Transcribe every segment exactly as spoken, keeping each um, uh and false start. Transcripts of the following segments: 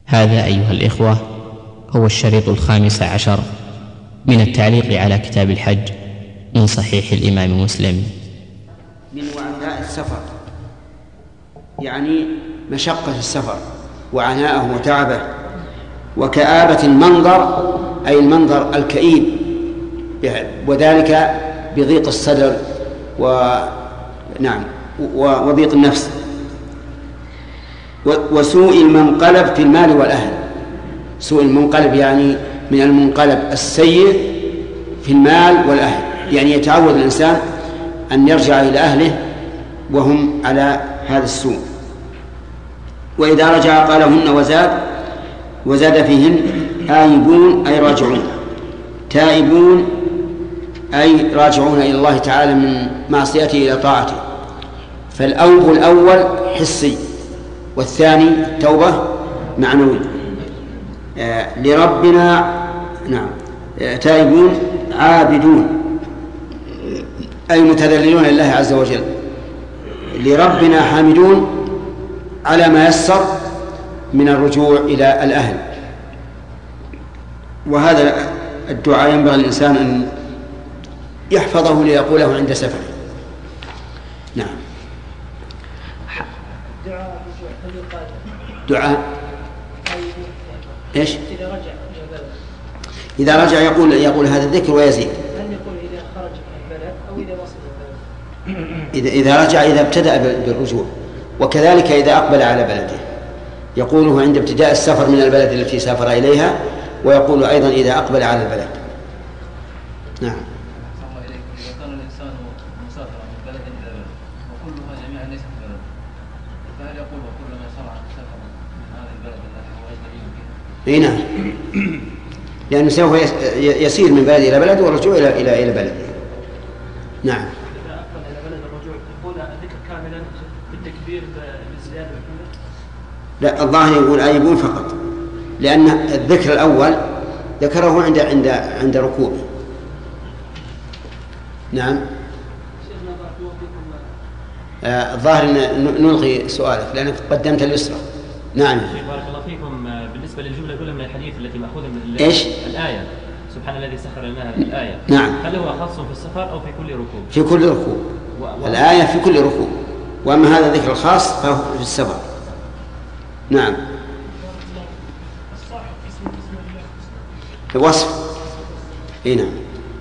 هذا أيها الإخوة هو الشريط الخامس عشر من التعليق على كتاب الحج من صحيح الإمام مسلم. من وعناء السفر يعني مشقة السفر وعناءه وتعبه، وكآبة المنظر أي المنظر الكئيب، وذلك بضيق الصدر ونعم وضيق النفس، وسوء المنقلب في المال والأهل. سوء المنقلب يعني من المنقلب السيء في المال والأهل، يعني يتعود الإنسان أن يرجع إلى أهله وهم على هذا السوء. وإذا رجع قالهن وزاد وزاد فيهن آيبون أي راجعون، تائبون أي راجعون إلى الله تعالى من معصيته إلى طاعته. فالأوب الأول حسي والثاني توبة معنوي. آه لربنا نعم آه تائبون عابدون أي متذللون لله عز وجل، لربنا حامدون على ما يسر من الرجوع إلى الأهل. وهذا الدعاء ينبغي الإنسان أن يحفظه ليقوله عند سفره. نعم. دعاء إيش؟ إذا رجع يقول يقول هذا الذكر ويزيد. هل يقول إذا خرج من البلد أو إذا وصل البلد؟ إذا إذا رجع إذا ابتدأ بالرجوع، وكذلك إذا أقبل على بلده يقوله عند ابتداء السفر من البلد التي سافر إليها، ويقول أيضا إذا أقبل على البلد. نعم. إذا كان الإنسان مسافرا من بلد إلى بلد وكلها جميعا ليست بلد، فهل يقول وكلما شرع سفر من هذه البلد التي هو أجنبي فيها؟ اي نعم، لأنه سوف يسير من بلد إلى بلد والرجوع إلى إلى إلى بلد. نعم. إذا أقبل إلى بلد الرجوع يقول الذكر كاملا بالتكبير بالزيادة والكلمة؟ لا، الظاهر يقول آيبون فقط، لأن الذكر الأول ذكره عند عند عند ركوبه. نعم. آه الظاهر نلغي سؤالك لأنك قدمت اليسرى. نعم. بارك الله فيكم. بالنسبة للجملة الأولى من الحديث التي مأخوذة من إيش؟ الآية سبحان الذي سخر لنا الآية. نعم. هل هو خاص في السفر أو في كل ركوب؟ في كل ركوب. و... و... الآية في كل ركوب، وأما هذا الذكر الخاص فهو في السفر. نعم. الوصف. إيه نعم.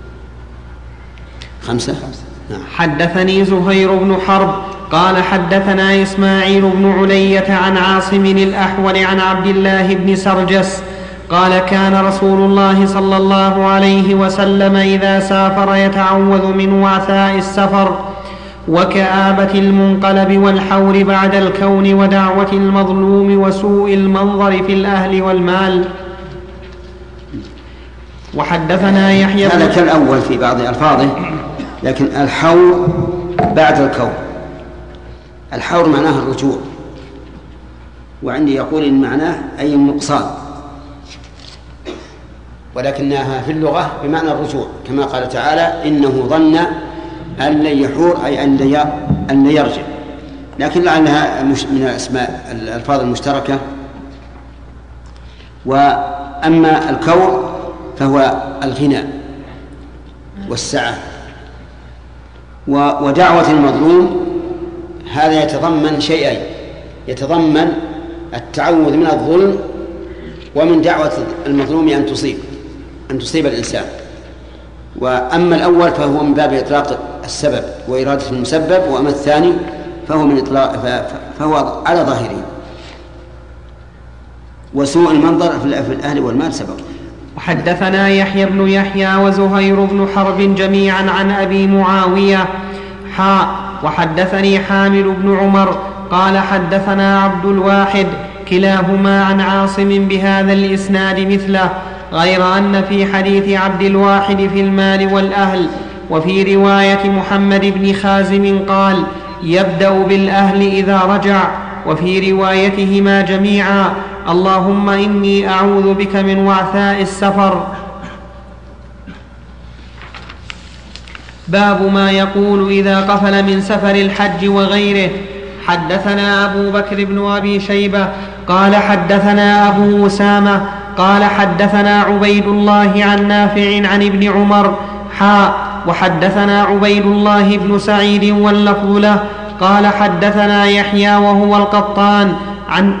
خمسة. نعم. حدثني زهير بن حرب قال حدثنا إسماعيل بن علية عن عاصم الأحول عن عبد الله بن سرجس قال كان رسول الله صلى الله عليه وسلم إذا سافر يتعوذ من وعثاء السفر وكآبة المنقلب والحور بعد الكون ودعوة المظلوم وسوء المنظر في الأهل والمال. وحدثنا يحيى هذا كالأول في بعض ألفاظه، لكن الحور بعد الكون. الحور معناه الرجوع، وعندي يقول إن معناه أي النقصان، ولكنها في اللغة بمعنى الرجوع، كما قال تعالى إنه ظن أن لن يحور أي أن لن يرجع، لكن لعلها من الأسماء الألفاظ المشتركة. وأما الكور فهو الغنى والسعة. ودعوة المظلوم هذا يتضمن شيئين، يتضمن التعوذ من الظلم ومن دعوة المظلوم أن تصيب أن تصيب الإنسان. وأما الأول فهو من باب إطلاق السبب وإرادة المسبب، وأما الثاني فهو من إطلاق فهو على ظاهره. وسوء المنظر في الأهل والمال سبق. وحدثنا يحيى بن يحيى وزهير بن حرب جميعا عن أبي معاوية حاء وحدثني حامل بن عمر قال حدثنا عبد الواحد كلاهما عن عاصم بهذا الإسناد مثله، غير أن في حديث عبد الواحد في المال والأهل، وفي رواية محمد بن خازم قال يبدأ بالأهل إذا رجع، وفي روايتهما جميعا اللهم إني أعوذ بك من وعثاء السفر. باب ما يقول إذا قفل من سفر الحج وغيره. حدثنا أبو بكر بن أبي شيبة قال حدثنا أبو أسامة قال حدثنا عبيد الله عن نافع عن ابن عمر حاء وحدثنا عبيد الله بن سعيد واللفظ له قال حدثنا يحيى وهو القطان عن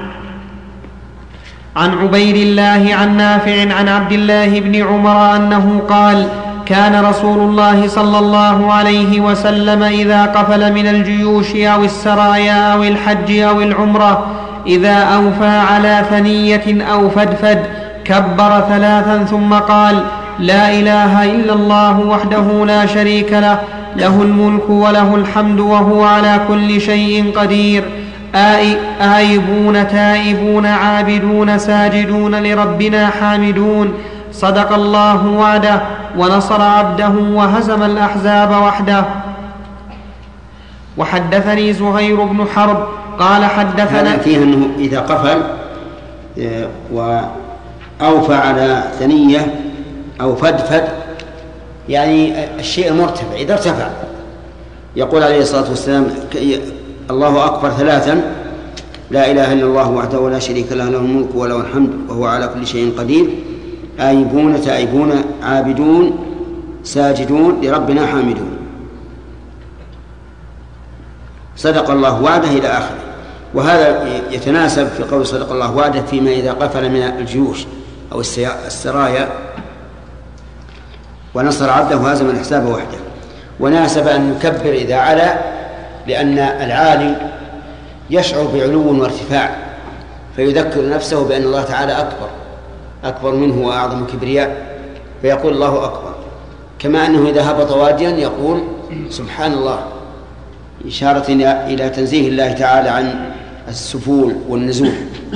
عن عبيد الله عن نافع عن عبد الله بن عمر أنه قال كان رسول الله صلى الله عليه وسلم إذا قفل من الجيوش أو السرايا أو الحج أو العمرة إذا أوفى على ثنية أو فدفد كبر ثلاثا ثم قال لا إله إلا الله وحده لا شريك له له الملك وله الحمد وهو على كل شيء قدير آيبون تائبون عابدون ساجدون لربنا حامدون صدق الله وعده ونصر عبده وهزم الأحزاب وحده. وحدثني زهير بن حرب قال حدثنا فيه أنه إذا قفل وأوفى على ثنية أو فدفد يعني الشيء المرتفع إذا ارتفع يقول عليه الصلاة والسلام الله أكبر ثلاثا لا إله إلا الله وحده لا شريك له له الملك وله الحمد وهو على كل شيء قدير آيبون تائبون عابدون ساجدون لربنا حامدون صدق الله وعده إلى آخره. وهذا يتناسب في قول صدق الله وعده فيما إذا قفل من الجيوش أو السرايا ونصر عبده وهزم الأحزاب وحده. وناسب أن يكبر إذا علا لأن العالي يشعر بعلو وارتفاع فيذكر نفسه بأن الله تعالى أكبر أكبر منه وأعظم كبرياء فيقول الله أكبر، كما أنه إذا هبط واديا يقول سبحان الله إشارة إلى تنزيه الله تعالى عن السفول والنزول.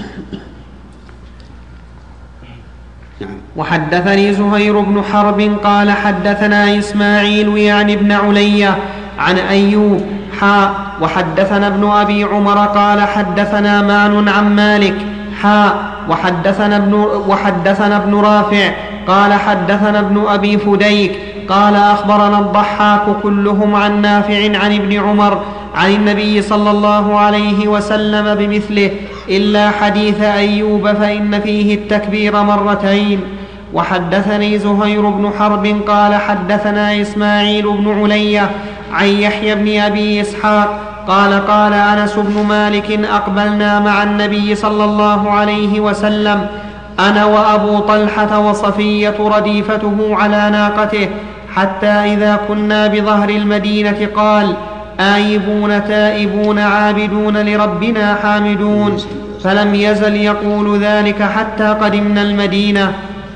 نعم. وحدثني زهير بن حرب قال حدثنا إسماعيل يعني ابن علية عن أيوب حاء وحدثنا ابن أبي عمر قال حدثنا معن عن مالك حاء وحدثنا ابن, وحدثنا ابن رافع قال حدثنا ابن أبي فديك قال أخبرنا الضحاك كلهم عن نافع عن ابن عمر عن النبي صلى الله عليه وسلم بمثله إلا حديث أيوب فإن فيه التكبير مرتين. وحدثني زهير بن حرب قال حدثنا إسماعيل بن علية عن يحيى بن أبي إسحاق قال قال أنس بن مالك أقبلنا مع النبي صلى الله عليه وسلم أنا وأبو طلحة وصفية رديفته على ناقته حتى إذا كنا بظهر المدينة قال آيبون تائبون عابدون لربنا حامدون فلم يزل يقول ذلك حتى قدمنا المدينة.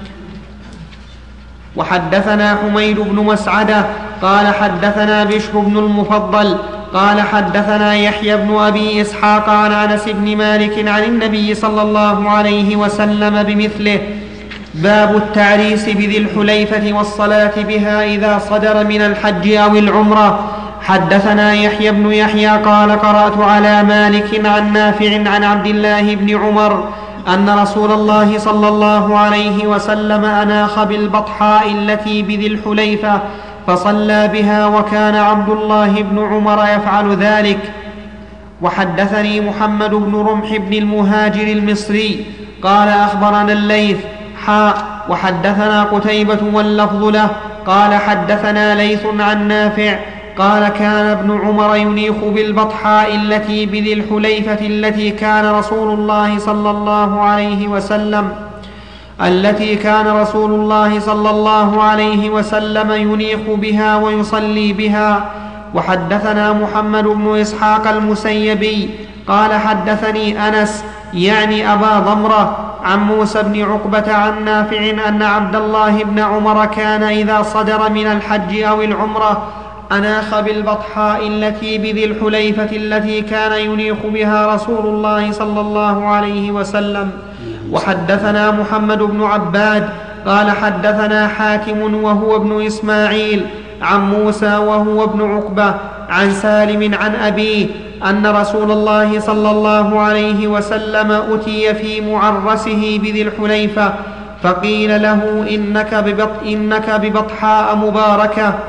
وحدثنا حميد بن مسعدة قال حدثنا بشر بن المفضل قال حدثنا يحيى بن أبي إسحاق عن أنس بن مالك عن النبي صلى الله عليه وسلم بمثله. باب التعريس بذي الحليفة والصلاة بها إذا صدر من الحج أو العمرة. حدثنا يحيى بن يحيى قال قرأت على مالك عن نافع عن عبد الله بن عمر أن رسول الله صلى الله عليه وسلم أناخ بالبطحاء التي بذي الحليفة فصلى بها وكان عبد الله بن عمر يفعل ذلك. وحدثني محمد بن رمح بن المهاجر المصري قال أخبرنا الليث حاء وحدثنا قتيبة واللفظ له قال حدثنا ليث عن نافع قال كان ابن عمر ينيخ بالبطحاء التي بذي الحليفة التي كان رسول الله صلى الله عليه وسلم التي كان رسول الله صلى الله عليه وسلم ينيخ بها ويصلي بها. وحدثنا محمد بن إسحاق المسيبي قال حدثني أنس يعني أبا ضمرة عن موسى بن عقبة عن نافع أن عبد الله بن عمر كان إذا صدر من الحج أو العمرة أناخ بالبطحاء التي بذي الحليفة التي كان ينيخ بها رسول الله صلى الله عليه وسلم. وحدثنا محمد بن عباد قال حدثنا حاتم وهو ابن إسماعيل عن موسى وهو ابن عقبة عن سالم عن أبيه أن رسول الله صلى الله عليه وسلم أتي في معرسه بذي الحليفة فقيل له إنك, ببط إنك ببطحاء مباركة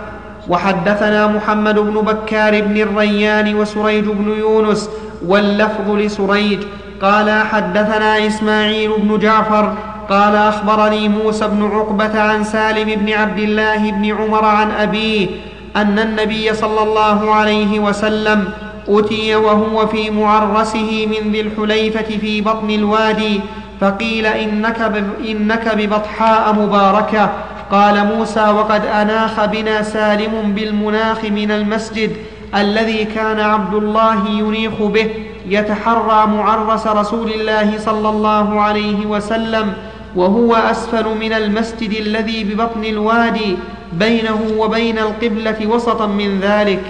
وحدثنا محمد بن بكار بن الريان وسريج بن يونس واللفظ لسريج قال حدثنا إسماعيل بن جعفر قال أخبرني موسى بن عقبة عن سالم بن عبد الله بن عمر عن أبيه أن النبي صلى الله عليه وسلم أتي وهو في معرسه من ذي الحليفة في بطن الوادي فقيل إنك, إنك ببطحاء مباركة. قال موسى وقد أناخ بنا سالم بالمناخ من المسجد الذي كان عبد الله ينيخ به يتحرى معرس رسول الله صلى الله عليه وسلم وهو أسفل من المسجد الذي ببطن الوادي بينه وبين القبلة وسطا من ذلك.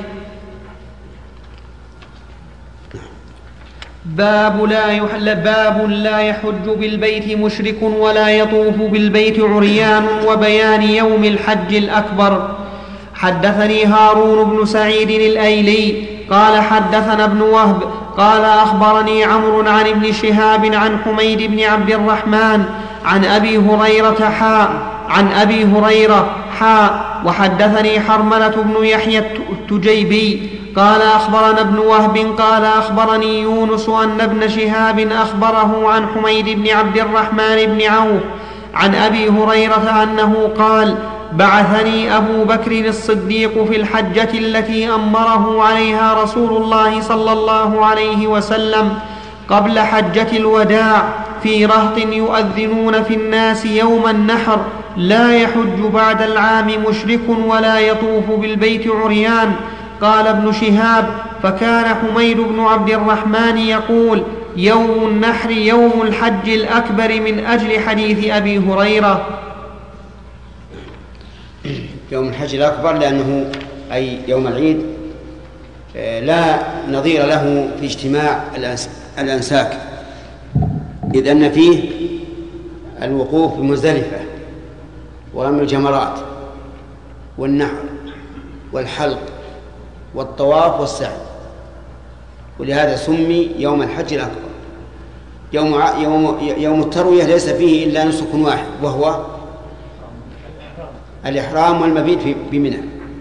باب لا, يحل باب لا يحج بالبيت مشرك ولا يطوف بالبيت عريان وبيان يوم الحج الأكبر. حدثني هارون بن سعيد الأيلي قال حدثنا ابن وهب قال أخبرني عمرو عن ابن شهاب عن حميد بن عبد الرحمن عن أبي هريرة حاء عن أبي هريرة حاء وحدثني حرملة بن يحيى التجيبي قال أخبرنا ابن وهب قال أخبرني يونس أن ابن شهاب أخبره عن حميد بن عبد الرحمن بن عوف عن أبي هريرة أنه قال بعثني أبو بكر الصديق في الحجة التي أمره عليها رسول الله صلى الله عليه وسلم قبل حجة الوداع في رهط يؤذنون في الناس يوم النحر لا يحج بعد العام مشرك ولا يطوف بالبيت عريان. قال ابن شهاب فكان حميد بن عبد الرحمن يقول يوم النحر يوم الحج الأكبر من أجل حديث أبي هريرة. يوم الحج الأكبر لأنه أي يوم العيد لا نظير له في اجتماع الأنساك إذ أن فيه الوقوف بمزدلفة ورمي الجمرات والنحر والحلق والطواف والسعي ولهذا سمي يوم الحج الأكبر. يوم, يوم, يوم التروية ليس فيه إلا نسك واحد وهو الإحرام والمبيت بمنى.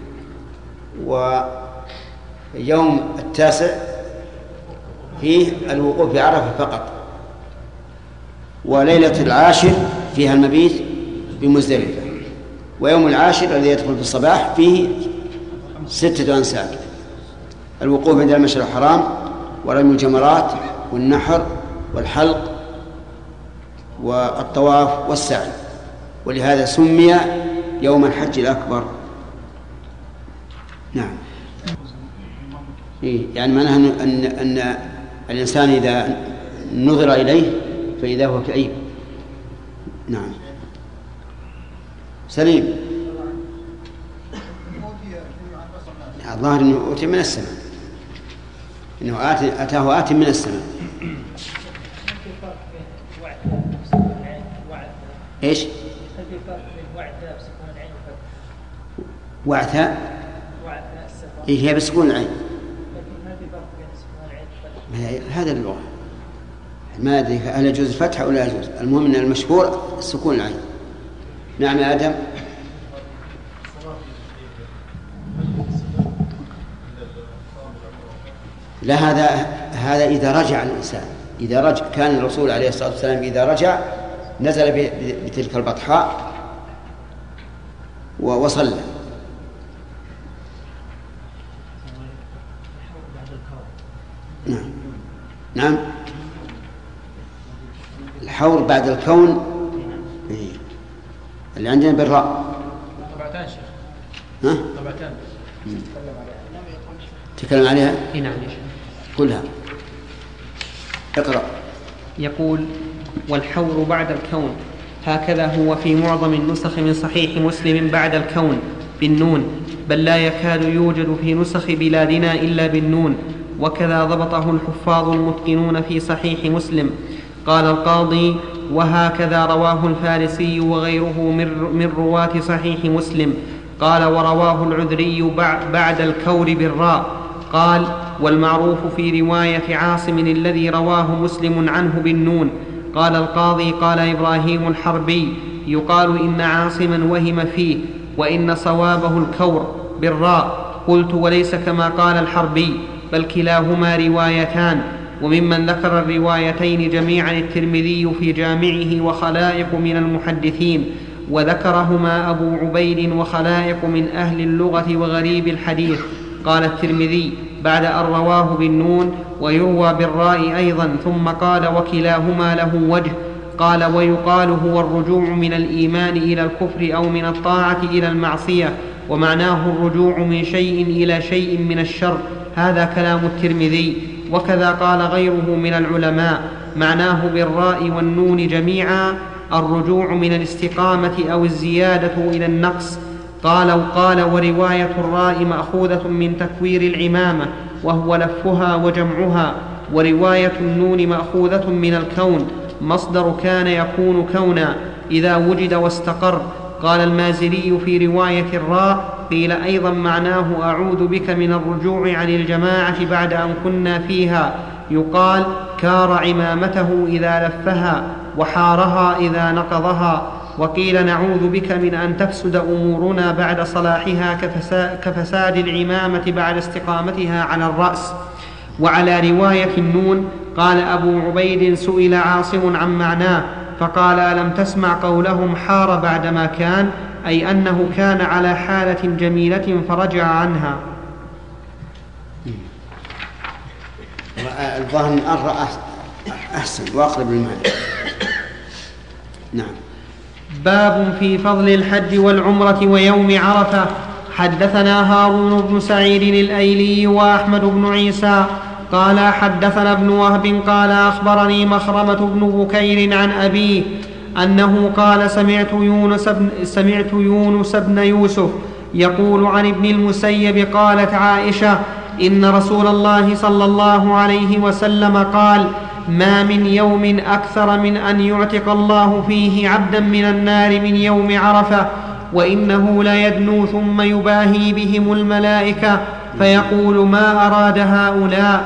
ويوم التاسع فيه الوقوف بعرفة فقط وليلة العاشر فيها المبيت بمزدلفة ويوم العاشر الذي يدخل في الصباح فيه ستة أنساك الوقوف عند المشعر الحرام ورمي الجمرات والنحر والحلق والطواف والسعي ولهذا سمي يوم الحج الأكبر. نعم إيه يعني معناها أن, أن الإنسان إذا نظر إليه فإذا هو كئيب. نعم سليم الظاهر أنه أوتي من السماء إنه آتي أتاه آتي من السماء. إيش وعثاء إيه هي بسكون العين هذا اللغة ما أدري هل يجوز الفتح أو لا يجوز المهم أن المشهور سكون العين. نعم يا آدم. لا هذا هذا إذا رجع الإنسان إذا رجع كان الرسول عليه الصلاة والسلام إذا رجع نزل بتلك البطحاء وصلى. نعم نعم الحور بعد الكون إيه. اللي عندنا بالراء طبعتان شيخ ها طبعتان تكلم عليها إيه نعم كلها اقرأ. يقول والحور بعد الكون هكذا هو في معظم النسخ من صحيح مسلم بعد الكون بالنون بل لا يكاد يوجد في نسخ بلادنا إلا بالنون وكذا ضبطه الحفاظ المتقنون في صحيح مسلم. قال القاضي وهكذا رواه الفارسي وغيره من رواة صحيح مسلم. قال ورواه العذري بعد الكور بالراء. قال والمعروف في رواية عاصم الذي رواه مسلم عنه بالنون. قال القاضي قال إبراهيم الحربي يقال إن عاصما وهم فيه وإن صوابه الكور بالراء. قلت وليس كما قال الحربي بل كلاهما روايتان. وممن ذكر الروايتين جميعا الترمذي في جامعه وخلائق من المحدثين، وذكرهما أبو عبيد وخلائق من أهل اللغة وغريب الحديث. قال الترمذي بعد أن رواه بالنون ويروى بالراء أيضا، ثم قال وكلاهما له وجه. قال ويقال هو الرجوع من الإيمان إلى الكفر أو من الطاعة إلى المعصية، ومعناه الرجوع من شيء إلى شيء من الشر. هذا كلام الترمذي. وكذا قال غيره من العلماء، معناه بالراء والنون جميعا الرجوع من الاستقامة أو الزيادة إلى النقص. قال وقال ورواية الراء مأخوذة من تكوير العمامة وهو لفها وجمعها، ورواية النون مأخوذة من الكون، مصدر كان يكون كونا إذا وجد واستقر. قال المازري في رواية الراء قيل أيضا معناه أعوذ بك من الرجوع عن الجماعة بعد أن كنا فيها، يقال كار عمامته إذا لفها وحارها إذا نقضها. وقيل نعوذ بك من أن تفسد أمورنا بعد صلاحها كفساد العمامة بعد استقامتها على الرأس. وعلى رواية النون قال أبو عبيد سئل عاصم عن معناه فقال ألم تسمع قولهم حار بعدما كان، أي أنه كان على حالة جميلة فرجع عنها. الظاهر الأرى أحسن وأقرب للمعنى. نعم. باب في فضل الحج والعمرة ويوم عرفة. حدثنا هارون بن سعيد الأيلي وأحمد بن عيسى قال حدثنا ابن وهب قال أخبرني مخرمة بن بكير عن أبيه أنه قال سمعت يونس بن, سمعت يونس بن يوسف يقول عن ابن المسيب قالت عائشة إن رسول الله صلى الله عليه وسلم قال ما من يوم أكثر من أن يعتق الله فيه عبدا من النار من يوم عرفة، وإنه ليدنو ثم يباهي بهم الملائكة فيقول ما أراد هؤلاء.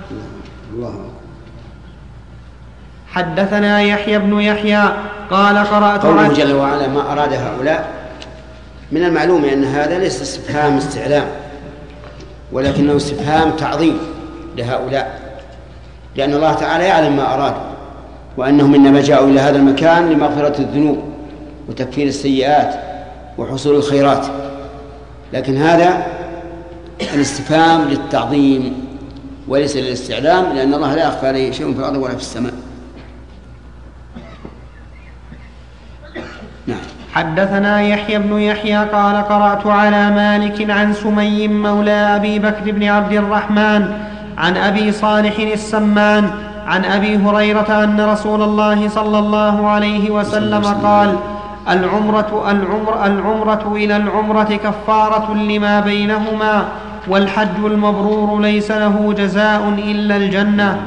حدثنا يحيى بن يحيى قال قرأت قوله جل وعلا ما أراد هؤلاء، من المعلوم أن هذا ليس استفهام استعلام ولكنه استفهام تعظيم لهؤلاء، لأن الله تعالى يعلم ما أراد وأنهم إنما جاءوا إلى هذا المكان لمغفرة الذنوب وتكفير السيئات وحصول الخيرات، لكن هذا الاستفهام للتعظيم وليس للاستعلام، لأن الله لا يخفى عليه شيء في الأرض ولا في السماء. نعم. حدثنا يحيى بن يحيى قال قرأت على مالك عن سمي مولى أبي بكر بن عبد الرحمن عن أبي صالح السمان عن أبي هريرة أن رسول الله صلى الله عليه وسلم قال العمرة, العمر العمرة إلى العمرة كفارة لما بينهما، والحج المبرور ليس له جزاء إلا الجنة.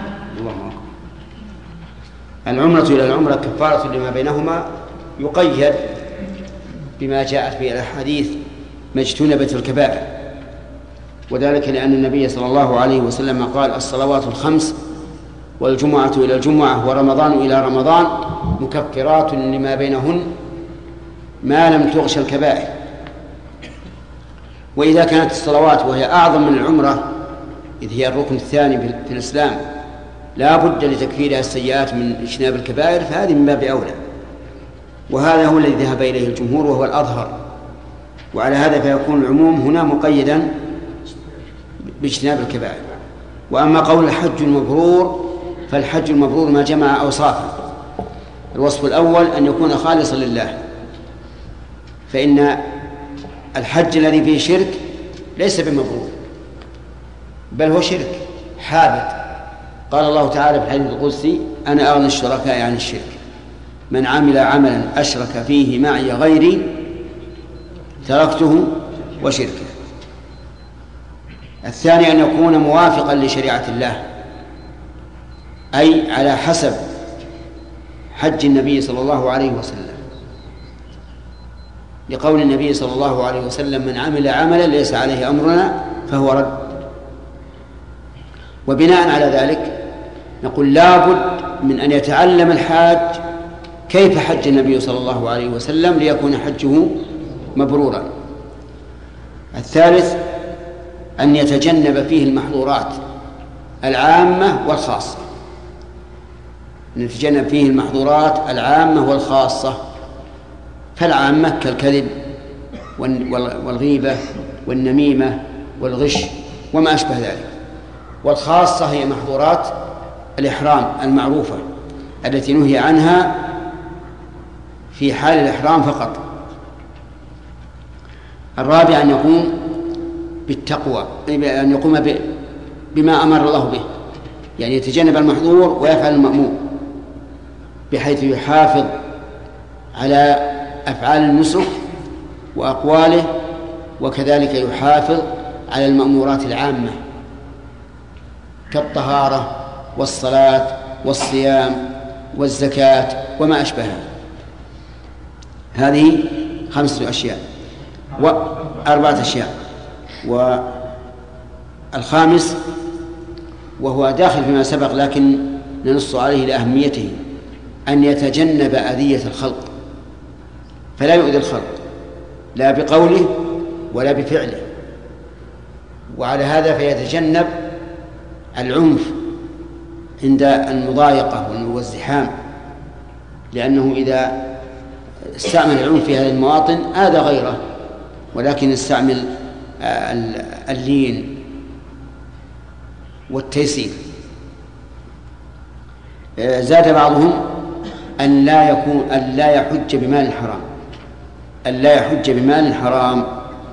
العمرة إلى العمرة كفارة لما بينهما يقيد بما جاءت به الأحاديث ما اجتنبت الكبائر، وذلك لأن النبي صلى الله عليه وسلم قال الصلوات الخمس والجمعة إلى الجمعة ورمضان إلى رمضان مكفرات لما بينهن ما لم تغش الكبائر. وإذا كانت الصلوات وهي أعظم من العمرة إذ هي الركن الثاني في الإسلام لا بد لتكفيرها السيئات من اجتناب الكبائر، فهذه من باب أولى، وهذا هو الذي ذهب إليه الجمهور وهو الأظهر. وعلى هذا فيكون العموم هنا مقيدا باجتناب الكبائر. وأما قول الحج المبرور فالحج المبرور ما جمع أوصافا. الوصف الأول أن يكون خالصا لله، فإن الحج الذي فيه شرك ليس بمبرور بل هو شرك حابط. قال الله تعالى في الحديث القدسي أنا أغنى الشركاء عن الشرك، من عمل عملا أشرك فيه معي غيري تركته وشركه. الثاني أن يكون موافقا لشريعة الله، أي على حسب حج النبي صلى الله عليه وسلم، لقول النبي صلى الله عليه وسلم من عمل عملا ليس عليه أمرنا فهو رد. وبناء على ذلك نقول لا بد من أن يتعلم الحاج كيف حج النبي صلى الله عليه وسلم ليكون حجه مبرورا. الثالث أن يتجنب فيه المحظورات العامة والخاصة، أن يتجنب فيه المحظورات العامة والخاصة. فالعامة كالكذب والغيبة والنميمة والغش وما أشبه ذلك، والخاصة هي محظورات الإحرام المعروفة التي نهي عنها في حال الإحرام فقط. الرابع أن يقوم بالتقوى، أن يقوم بما أمر الله به، يعني يتجنب المحظور ويفعل المأمور، بحيث يحافظ على أفعال النسك وأقواله، وكذلك يحافظ على المأمورات العامة كالطهارة والصلاة والصيام والزكاة وما أشبهها. هذه خمسة أشياء وأربعة أشياء. والخامس وهو داخل فيما سبق لكن ننص عليه لأهميته، أن يتجنب أذية الخلق، فلا يؤذي الخلق لا بقوله ولا بفعله. وعلى هذا فيتجنب العنف عند المضايقة والزحام، لأنه إذا استعمل العنف في هذه المواطن آذى غيره، ولكن استعمل اللين والتيسير. زاد بعضهم أن لا يكون أن لا يحج بمال حرام، أن لا يحج بمال حرام،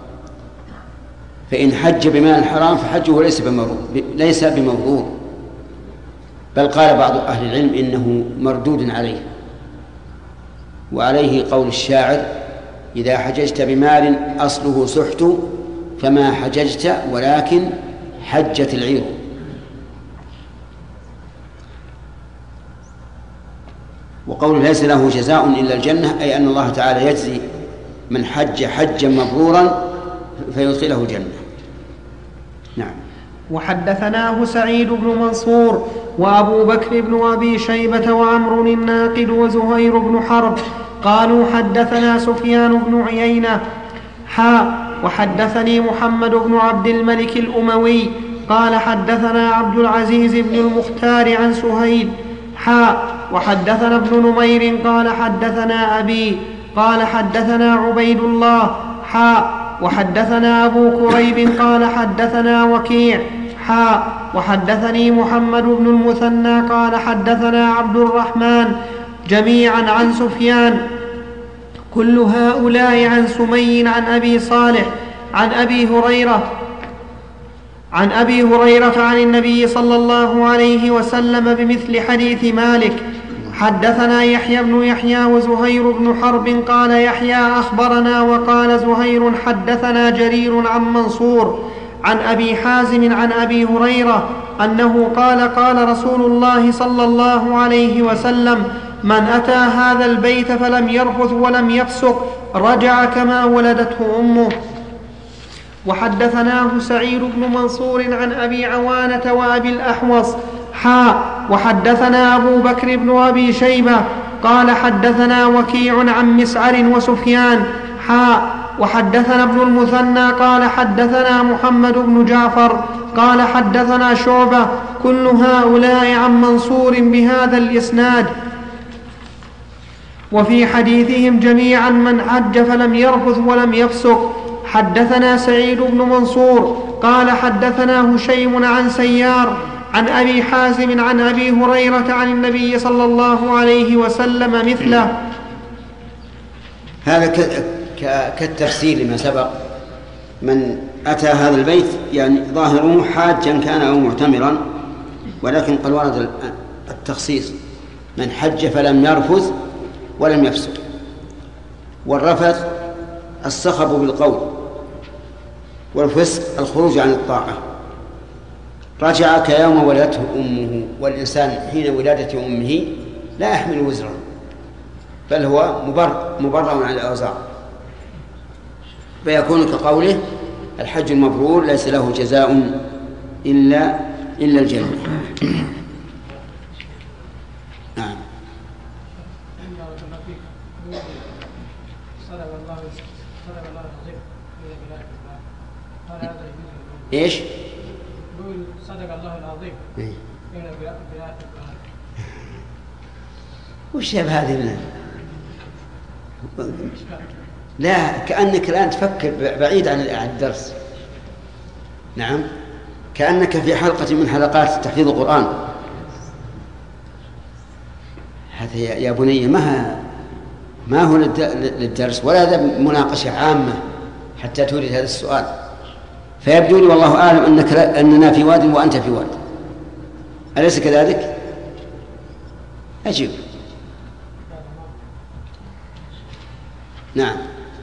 فإن حج بمال حرام فحجه ليس بمبرور ليس بمبرور، بل قال بعض أهل العلم إنه مردود عليه. وعليه قول الشاعر: إذا حججت بمال أصله سحت فما حججت ولكن حجت العير. وقول ليس له جزاء إلا الجنة، أي أن الله تعالى يجزي من حج حجا مبرورا فيدخله الجنة. نعم. وحدثناه سعيد بن منصور وأبو بكر بن أبي شيبة وعمر الناقد وزهير بن حرب قالوا حدثنا سفيان بن عيينة حا وحدثني محمد بن عبد الملك الأموي قال حدثنا عبد العزيز بن المختار عن سهيل حا وحدثنا ابن نمير قال حدثنا أبي قال حدثنا عبيد الله حا وحدثنا أبو كريب قال حدثنا وكيع حا وحدثني محمد بن المثنى قال حدثنا عبد الرحمن جميعا عن سفيان كل هؤلاء عن سمي عن أبي صالح عن أبي هريرة عن أبي هريرة عن النبي صلى الله عليه وسلم بمثل حديث مالك. حدثنا يحيى بن يحيى وزهير بن حرب قال يحيى أخبرنا وقال زهير حدثنا جرير عن منصور عن أبي حازم عن أبي هريرة أنه قال قال رسول الله صلى الله عليه وسلم من أتى هذا البيت فلم يرفث ولم يفسق رجع كما ولدته أمه. وحدثناه سعيد بن منصور عن أبي عوانة وأبي الأحوص حا وحدثنا أبو بكر بن أبي شيبة قال حدثنا وكيع عن مسعر وسفيان حا وحدثنا ابن المثنى قال حدثنا محمد بن جعفر قال حدثنا شعبة كل هؤلاء عن منصور بهذا الإسناد. وفي حديثهم جميعا من حج فلم يرفث ولم يفسق. حدثنا سعيد بن منصور قال حدثنا هشيم عن سيار عن أبي حازم عن أبي هريرة عن النبي صلى الله عليه وسلم مثله. هذا كالتفسير لما سبق. من أتى هذا البيت يعني ظاهره حاجا كان أو معتمرا، ولكن قد ورد التخصيص من حج فلم يرفث ولم يفسق. والرفث الصخب بالقول، والفسق الخروج عن الطاعة. رجع كيوم ولدته أمه، والإنسان حين ولادة أمه لا يحمل وزرا بل هو مبرر مبرر عن الأوزار، فيكون كقوله الحج المبرور ليس له جزاء إلا إلا الجنة. نعم. إيش؟ يقول صدق الله العظيم. إيه؟ بآية وش هذه منها؟ لا، كأنك الآن تفكر بعيد عن الدرس. نعم، كأنك في حلقة من حلقات تحفيظ القرآن. هذا يا بني ما ما هو للدرس ولا هذا مناقشة عامة حتى تورد هذا السؤال. فيبدو لي والله أعلم أنك أننا في واد وأنت في واد، أليس كذلك؟ أجيب. نعم.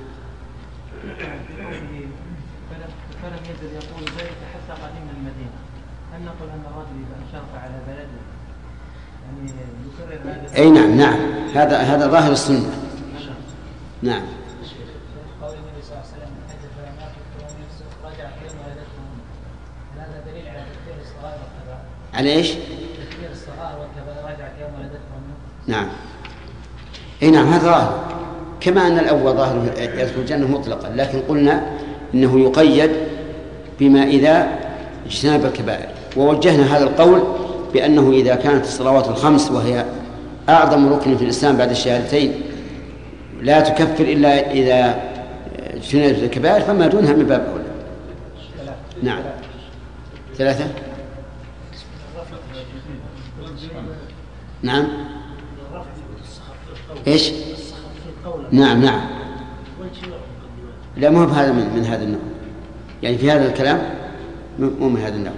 فلم يزل يقول ذلك حتى قدمنا المدينة. هل نقول أن الرجل إذا أشرف على بلده يعني يكرر هذا؟ أي نعم نعم، هذا هذا ظاهر السنة. نعم. قول النبي صلى الله عليه وسلم حدث فلم يقل رجع في يوم ولدته. هذا دليل على تكفير الصغائر والكبائر. على إيش؟ تكفير الصغائر والكبائر رجع في يوم ولدته. نعم. أي نعم، هذا ظاهر، كما أن الأول ظاهر يدخل الجنة مطلقا، لكن قلنا إنه يقيد بما إذا اجتنب الكبائر. ووجهنا هذا القول بأنه إذا كانت الصلوات الخمس وهي أعظم ركن في الإسلام بعد الشهادتين لا تكفر إلا إذا اجتنبت الكبائر فما دونها من باب أولى. نعم. ثلاثة. نعم. إيش؟ نعم نعم. لا، مو بهذا من, من هذا النوع، يعني في هذا الكلام مو من هذا النوع.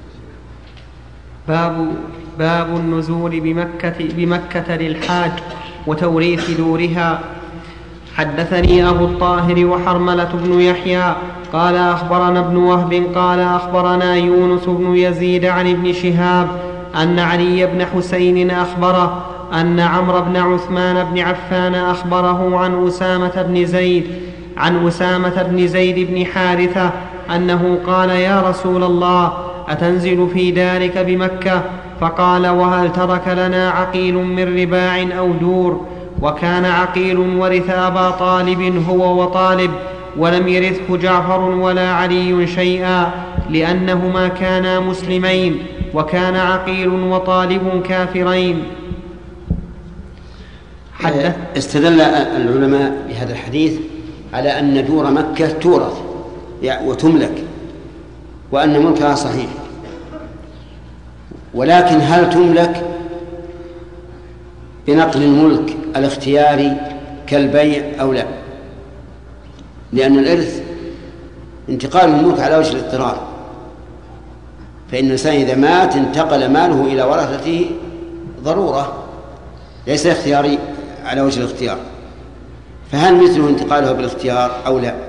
باب باب النزول بمكة بمكة للحاج وتوريث دورها. حدثني أبو الطاهر وحرملة بن يحيى قال أخبرنا ابن وهب قال أخبرنا يونس بن يزيد عن ابن شهاب أن علي بن حسين أخبره أن عمرو بن عثمان بن عفان أخبره عن أسامة بن زيد عن أسامة بن زيد بن حارثة أنه قال يا رسول الله أتنزل في دارك بمكة؟ فقال وهل ترك لنا عقيل من رباع أو دور؟ وكان عقيل ورث أبا طالب هو وطالب، ولم يرثه جعفر ولا علي شيئا لأنهما كانا مسلمين، وكان عقيل وطالب كافرين. حدث. استدل العلماء بهذا الحديث على أن دور مكة تورث وتملك وأن ملكها صحيح، ولكن هل تملك بنقل الملك الاختياري كالبيع أو لا؟ لأن الإرث انتقال الملك على وجه الاضطرار، فإن الإنسان إذا مات انتقل ماله إلى ورثته ضرورة، ليس اختياري على وجه الاختيار. فهل مثله انتقاله بالاختيار أو لا؟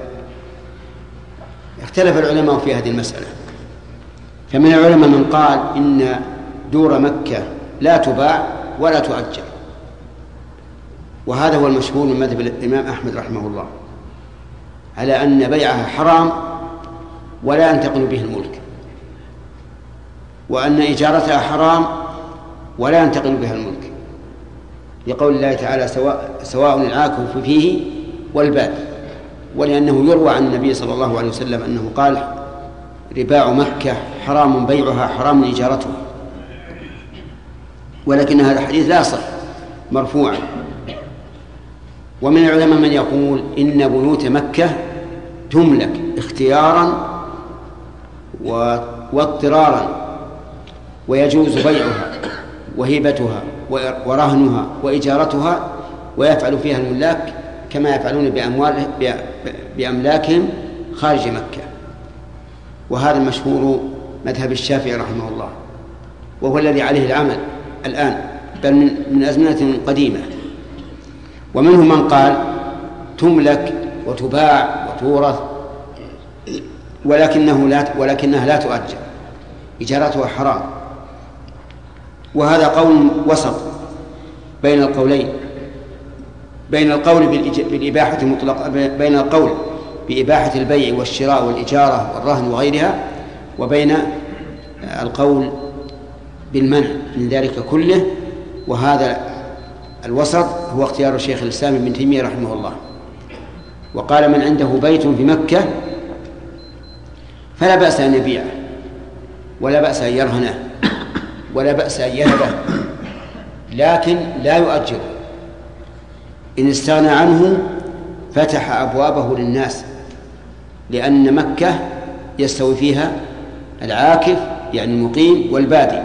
اختلف العلماء في هذه المسألة. فمن العلماء من قال إن دور مكة لا تباع ولا تؤجر، وهذا هو المشهور من مذهب الإمام أحمد رحمه الله، على أن بيعها حرام ولا ينتقل به الملك، وأن إجارتها حرام ولا ينتقل بها الملك، لقول الله تعالى سواء, سواء العاكف فيه والباد، ولأنه يروى عن النبي صلى الله عليه وسلم أنه قال رباع مكة حرام بيعها حرام إجارتها. ولكن هذا الحديث لا صح مرفوعا. ومن العلماء من يقول إن بيوت مكة تملك اختيارا واضطرارا، ويجوز بيعها وهبتها ورهنها وإجارتها، ويفعل فيها الملاك كما يفعلون بأموال بأملاكهم خارج مكة. وهذا المشهور مذهب الشافعي رحمه الله، وهو الذي عليه العمل الآن بل من, من أزمنة قديمة. ومنهم من قال تملك وتباع وتورث ولكنه لا ولكنها لا تؤجر، إجارتها حرام. وهذا قول وسط بين القولين، بين القول بالإباحة المطلقة، بين القول بإباحة البيع والشراء والإجارة والرهن وغيرها، وبين القول بالمنع من ذلك كله. وهذا الوسط هو اختيار شيخ الإسلام ابن تيمية رحمه الله. وقال من عنده بيت في مكة فلا بأس أن يبيعه ولا بأس أن يرهنه ولا بأس أن يهبه، لكن لا يؤجره. إن استغنى عنه فتح أبوابه للناس، لأن مكة يستوي فيها العاكف يعني المقيم والبادي.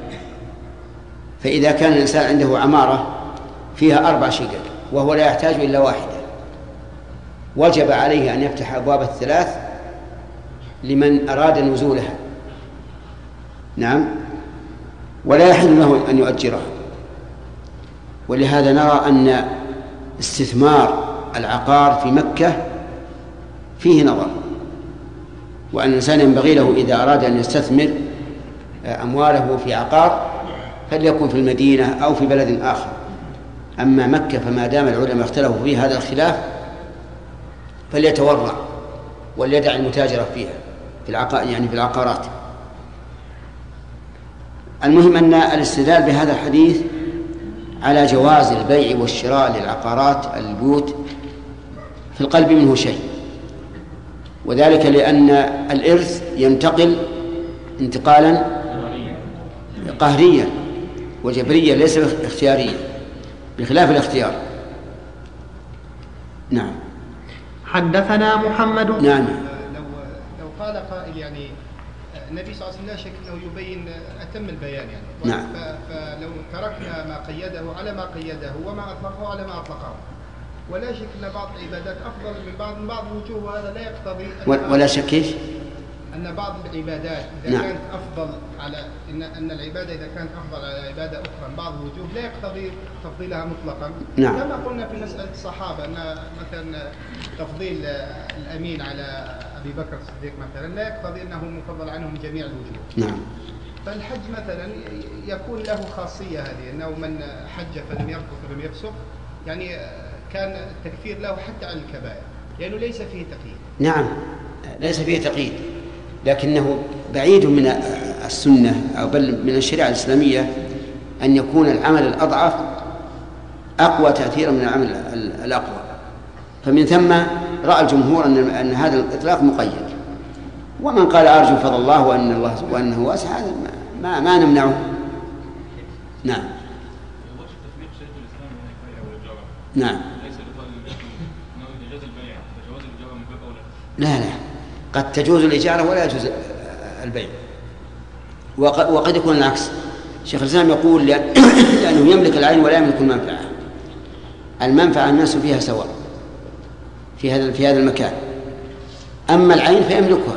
فإذا كان الإنسان عنده عمارة فيها أربع شقق وهو لا يحتاج إلا واحدة، وجب عليه أن يفتح أبواب الثلاث لمن أراد نزولها. نعم، ولا يحل له أن يؤجرها. ولهذا نرى أن استثمار العقار في مكة فيه نظر، وأن الإنسان ينبغي له إذا أراد أن يستثمر أمواله في عقار فليكن في المدينة أو في بلد آخر. أما مكة فما دام العلماء اختلفوا في هذا الخلاف فليتورع وليدع المتاجرة فيها في العقار يعني في العقارات. المهم أن الاستدلال بهذا الحديث على جواز البيع والشراء للعقارات البيوت في القلب منه شيء، وذلك لأن الإرث ينتقل انتقالا قهريا وجبريا ليس اختياريا بخلاف الاختيار. نعم. حدثنا محمد. نعم. لو لو قال قائل يعني النبي صلى الله عليه وسلم لا شك انه يبين اتم البيان يعني. نعم. فلو تركنا ما قيده على ما قيده وما اطلقه على ما اطلقه، ولا شك ان بعض العبادات افضل من بعض من بعض الوجوه، وهذا لا يقتضي ولا شك ايش؟ ان بعض العبادات اذا نعم. كانت افضل على ان ان العباده اذا كانت افضل على عباده اخرى من بعض الوجوه لا يقتضي تفضيلها مطلقا. نعم. كما قلنا في مساله الصحابه ان مثلا تفضيل الامين على ابي بكر الصديق مثلا لا يقتضي انه مفضل عنهم جميع الوجوه. نعم. فالحج مثلا يكون له خاصيه هذه، انه من حج فلم يرفث ولم يفسق يعني كان التكفير له حتى عن الكبائر لانه ليس فيه تقييد. نعم ليس فيه تقييد، لكنه بعيد من السنة أو بل من الشريعة الإسلامية أن يكون العمل الأضعف أقوى تأثيرا من العمل الأقوى. فمن ثم رأى الجمهور أن أن هذا الإطلاق مقيد، ومن قال أرجو فضل الله وأن الله وأنه واسع هذا ما ما نمنعه. نعم. نعم. لا لا قد تجوز الإجارة ولا يجوز البيع، وقد, وقد يكون العكس. شيخ الإسلام يقول لأنه يملك العين ولا يملك المنفعة. المنفعة الناس فيها سواء في هذا في هذا المكان، أما العين فيملكها.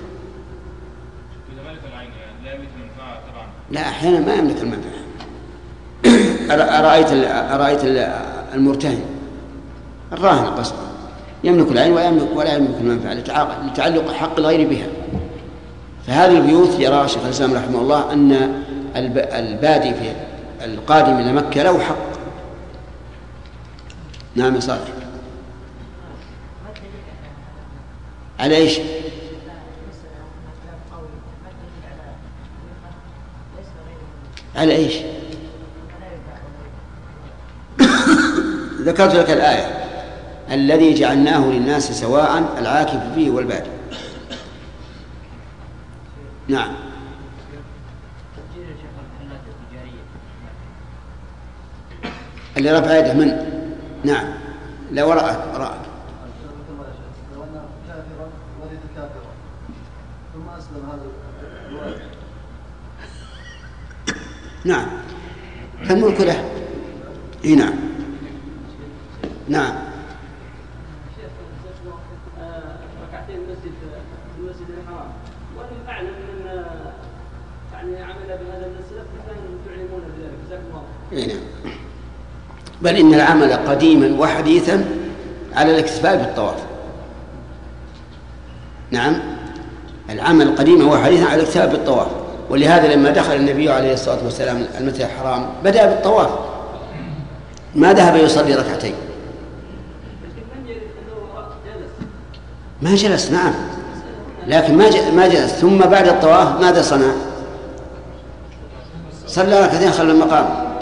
إذا ملك العين لا يملك المنفعة طبعا. لا أحيانا ما يملك المنفعة. أرأيت أرأيت المرتهن الراهن قصدا يملك العين ولا يملك ولا يملك المنفعة لتعلق حق الغير بها. فهذه البيوت يرى شيخ الإسلام رحمه الله أن البادي في القادم إلى مكة له حق. نعم يا صالح. على إيش؟ على إيش؟ ذكرت لك الآية الذي جعلناه للناس سواء العاكف فيه والبادي. نعم. اللي رفع يده من؟ نعم. لا وراءك وراءك. لو أن كافرا ولد كافرا ثم أسلم هذا الولد. نعم. فالملك له. إيه نعم. نعم. ركعتين المسجد في المسجد الحرام، وأن أعلم من يعني عمل بهذا من السلف كانوا تعلمون بذلك. جزاكم الله. إيه نعم. بل إن العمل قديما وحديثا على الاكتفاء بالطواف. نعم. العمل قديما وحديثا على الاكتفاء بالطواف، ولهذا لما دخل النبي عليه الصلاة والسلام المسجد الحرام بدأ بالطواف، ما ذهب يصلي ركعتين. ما جلس. نعم. لكن ما ما جلس. ثم بعد الطواف ماذا صنع؟ صلى ركعتين خلف المقام.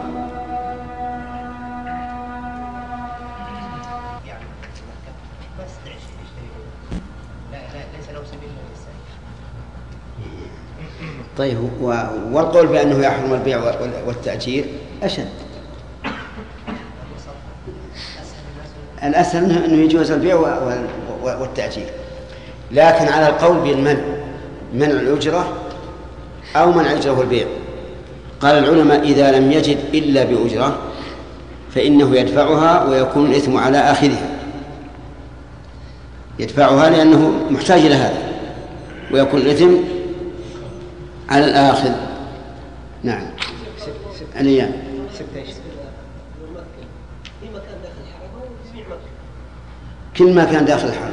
طيب والقول بأنه يحرم البيع والتأجير أشد. الأسهل أنه يجوز البيع والتأجير، لكن على القول بالمنع، منع الأجرة أو منع الأجرة والبيع. قال العلماء إذا لم يجد إلا بأجرة فإنه يدفعها ويكون الإثم على آخذها، يدفعها لأنه محتاج إلى هذا ويكون الإثم على الآخذ. نعم. عليا كل ما كان داخل الحرم.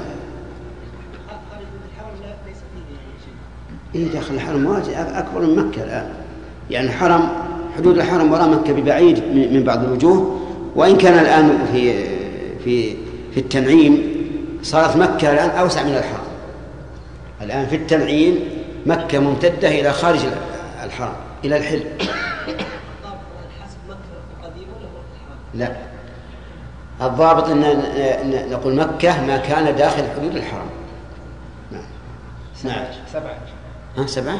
إيه داخل الحرم واجد أكبر من مكة الآن، يعني الحرم حدود الحرم وراء مكة ببعيد من بعض الوجوه، وإن كان الآن في في في التنعيم صارت مكة الآن أوسع من الحرم. الآن في التنعيم مكة ممتدة إلى خارج الحرم إلى الحل. لا، الضابط أن نقول مكة ما كان داخل حدود الحرم. نعم. نعم. سبعة. ها سبعة.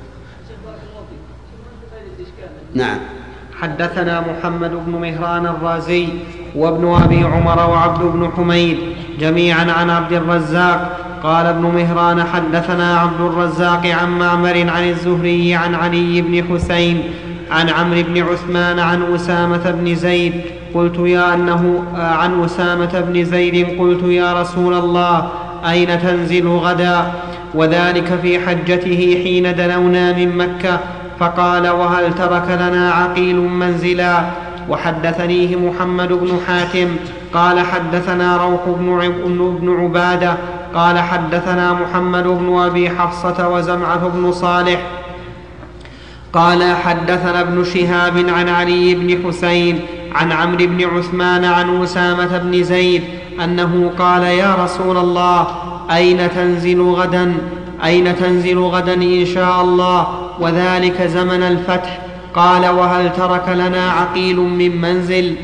نعم. حدثنا محمد بن مهران الرازي وابن أبي عمر وعبد بن حميد جميعا عن عبد الرزاق قال ابن مهران حدثنا عبد الرزاق عن معمر عن الزهري عن علي بن حسين عن عمرو بن عثمان عن أسامة بن زيد قلت يا أنه عن أسامة بن زيد قلت يا رسول الله أين تنزل غدا؟ وذلك في حجته حين دنونا من مكة، فقال وهل ترك لنا عقيل منزلا؟ وحدثنيه محمد بن حاتم قال حدثنا روح بن عبادة قال حدثنا محمد بن أبي حفصة وزمعة بن صالح قال حدثنا ابن شهاب عن علي بن حسين عن عمرو بن عثمان عن أسامة بن زيد أنه قال يا رسول الله أين تنزل غدا؟ أين تنزل غدا إن شاء الله؟ وذلك زمن الفتح. قال وهل ترك لنا عقيل من منزل؟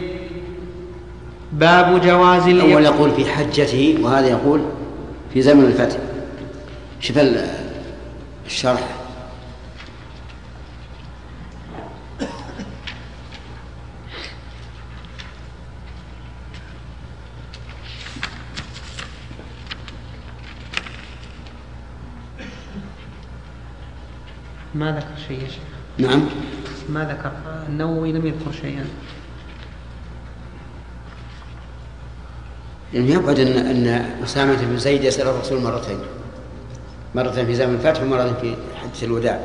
باب جواز الإقامة. أول يقول في حجته وهذا يقول في زمن الفتح. شوف الشرح. ما ذكر شيء يا شيخ. نعم. ما ذكر النووي لم يذكر شيئا. يعني يبعد أن أن أسامة بن زيد يسأل الرسول مرتين، مرة في زمن الفتح ومرة في حجة الوداع.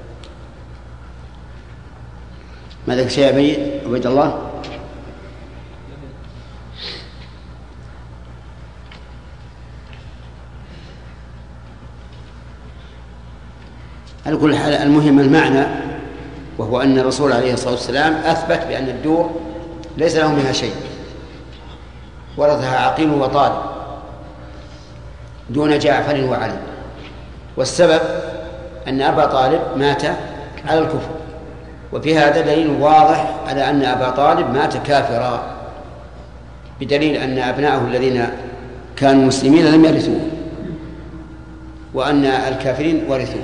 ما ذكر شيء أبي عبيد الله؟ على كل حال المهم المعنى، وهو أن الرسول عليه الصلاة والسلام أثبت بأن الدور ليس له منها شيء، ورثها عقيل وطالب دون جعفر وعلي، والسبب أن أبا طالب مات على الكفر، وفي هذا دليل واضح على أن أبا طالب مات كافرا، بدليل أن أبناءه الذين كانوا مسلمين لم يرثوه وأن الكافرين ورثوه.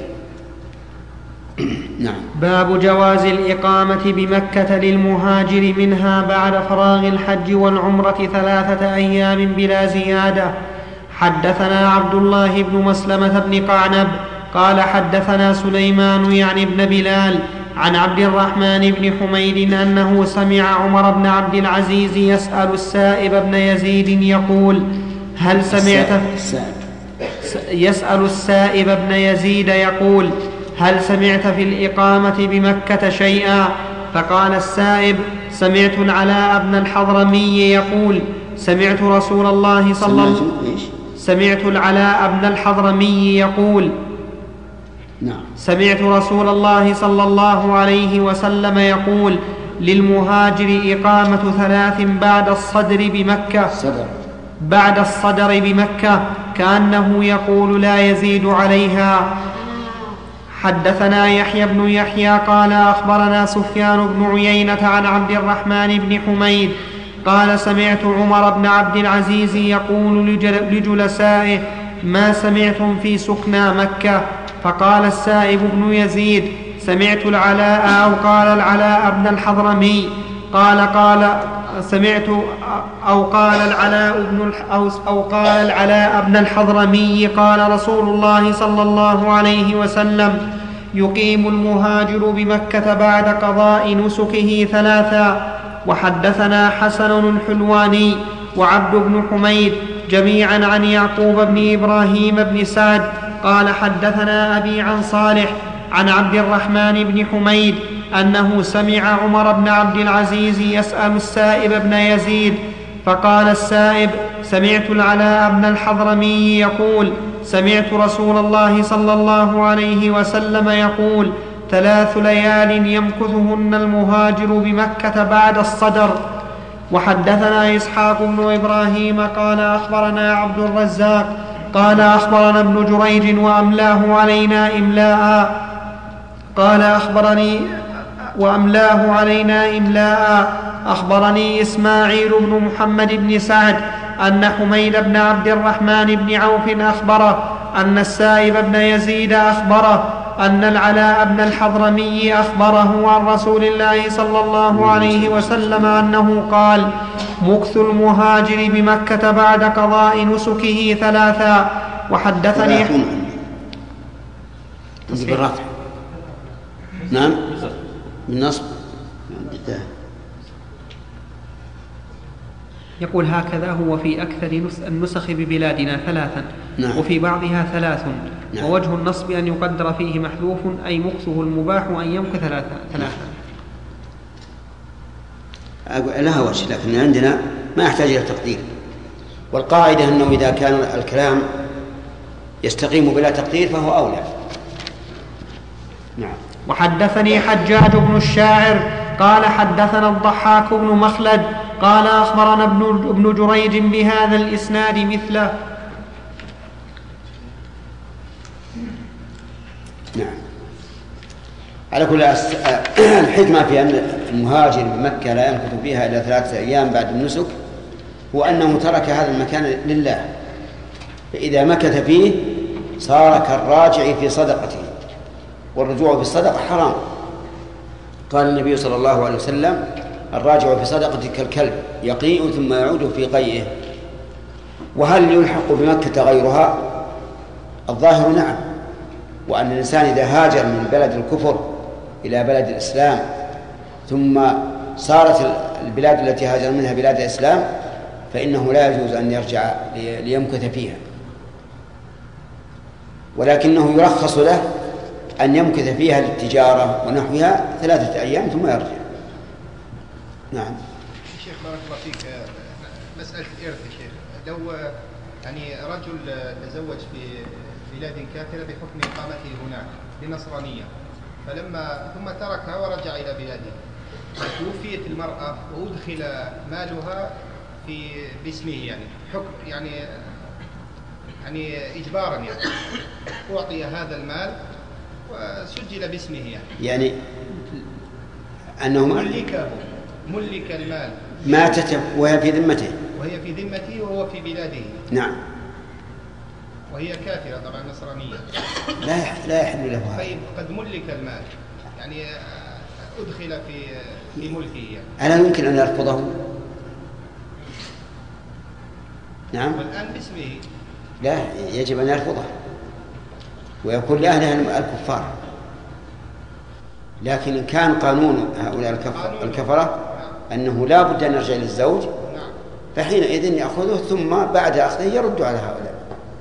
نعم. باب جواز الإقامة بمكة للمهاجر منها بعد فراغ الحج والعمرة ثلاثة أيام بلا زيادة. حدثنا عبد الله بن مسلمة بن قعنب قال حدثنا سليمان يعني ابن بلال عن عبد الرحمن بن حميد أنه سمع عمر بن عبد العزيز يسأل السائب بن يزيد يقول هل سمعت يسأل السائب بن يزيد يقول هل سمعت في الإقامة بمكة شيئا؟ فقال السائب سمعت العلاء بن الحضرمي يقول سمعت رسول الله صلى الله سمعت العلاء بن الحضرمي يقول نعم. سمعت رسول الله صلى الله عليه وسلم يقول للمهاجر إقامة ثلاث بعد الصدر بمكة صدر. بعد الصدر بمكة كأنه يقول لا يزيد عليها. حدثنا يحيى بن يحيى قال أخبرنا سفيان بن عيينة عن عبد الرحمن بن حميد قال سمعت عمر بن عبد العزيز يقول لجلسائه ما سمعتم في سكنى مكة؟ فقال السائب بن يزيد: سمعت العلاء أو قال العلاء بن الحضرمي قال قال سمعت أو قال العلاء بن أو, أو قال العلاء بن الحضرمي قال رسول الله صلى الله عليه وسلم: يقيم المهاجر بمكة بعد قضاء نسكه ثلاثا. وحدثنا حسن الحلواني وعبد بن حميد جميعا عن يعقوب بن إبراهيم بن سعد قال حدثنا أبي عن صالح عن عبد الرحمن بن حميد أنه سمع عمر بن عبد العزيز يسأل السائب بن يزيد فقال السائب: سمعت العلاء بن الحضرمي يقول: سمعت رسول الله صلى الله عليه وسلم يقول: ثلاث ليال يمكثهن المهاجر بمكة بعد الصدر. وحدثنا إسحاق بن إبراهيم قال أخبرنا عبد الرزاق قال أخبرنا ابن جريج وأملاه علينا إملاء قال أخبرني وأملاه علينا إملاء أخبرني إسماعيل بن محمد بن سعد أن حميد بن عبد الرحمن بن عوف أخبره أن السائب بن يزيد أخبره أن العلاء بن الحضرمي أخبره عن رسول الله صلى الله عليه وسلم أنه قال: مكث المهاجر بمكة بعد قضاء نسكه ثلاثا. وحدثني بالرفع. نعم بالنصب. يقول: هكذا هو في أكثر النسخ ببلادنا ثلاثا. نعم. وفي بعضها ثلاث. نعم. ووجه النصب أن يقدر فيه محذوف أي مكثه المباح أن يمكث ثلاثا. لها وجه، لكن عندنا ما يحتاج إلى تقدير. والقاعدة أنه إذا كان الكلام يستقيم بلا تقدير فهو أولى. نعم. وحدثني حجاج بن الشاعر قال حدثنا الضحاك بن مخلد قال أخبرنا ابن جريج بهذا الإسناد مثله. نعم. على كل الحكمة في أن المهاجر بمكة لا يمكث فيها إلا ثلاثة أيام بعد النسك هو أنه ترك هذا المكان لله، فإذا مكث فيه صار كالراجع في صدقته، والرجوع في الصدقة حرام. قال النبي صلى الله عليه وسلم: الراجع في صدقته كالكلب يقيء ثم يعود في قيئه. وهل يلحق بمكة غيرها؟ الظاهر نعم، وأن الإنسان إذا هاجر من بلد الكفر إلى بلد الإسلام ثم صارت البلاد التي هاجر منها بلاد الإسلام فإنه لا يجوز أن يرجع ليمكث فيها، ولكنه يرخص له أن يمكث فيها للتجارة ونحوها ثلاثة أيام ثم يرجع. نعم. شيخ بارك الله فيك، مسألة الإرث يا شيخ، لو يعني رجل تزوج في بلاد كافرة بحكم إقامته هناك بنصرانية، فلما ثم تركها ورجع إلى بلاده، توفيت المرأة وأدخل مالها في باسمه، يعني حكم يعني يعني إجبارا، يعني أعطي هذا المال وسجل باسمه، يعني يعني أنه ملكه ملك المال ماتت وهي في ذمته وهي في ذمته وهو في بلاده. نعم. وهي كافرة طبعا نصرانية، لا لا يحل له هذا. طيب قد ملك المال، يعني أدخل في في ملكه، يعني ألا يمكن أن يرفضه؟ نعم. والآن باسمه. لا، يجب أن يرفضه ويكون لأهلها الكفار. لكن إن كان قانون هؤلاء الكفرة أنه لا بد أن يرجع للزوج، فحينئذ يأخذه ثم بعد أخذه يرد على هؤلاء.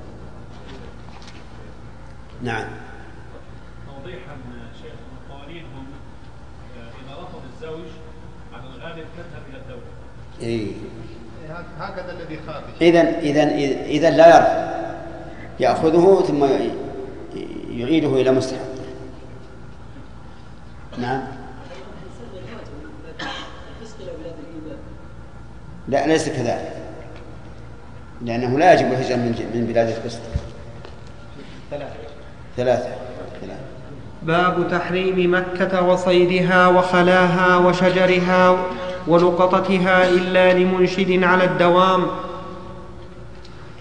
نعم. توضيحا شيخ، قوانينهم إذا رفض الزوج على الغالب تذهب إلى الدولة. إيه. هكذا الذي خاطئ. إذن إذن إذن لا يرفض، يأخذه ثم يعيده إلى مستحق. نعم. لا ليس كذلك، لأنه لا يجب الهجرة من بلاد الفسق. ثلاثة ثلاثة باب تحريم مكة وصيدها وخلاها وشجرها ولقطتها إلا لمنشد على الدوام.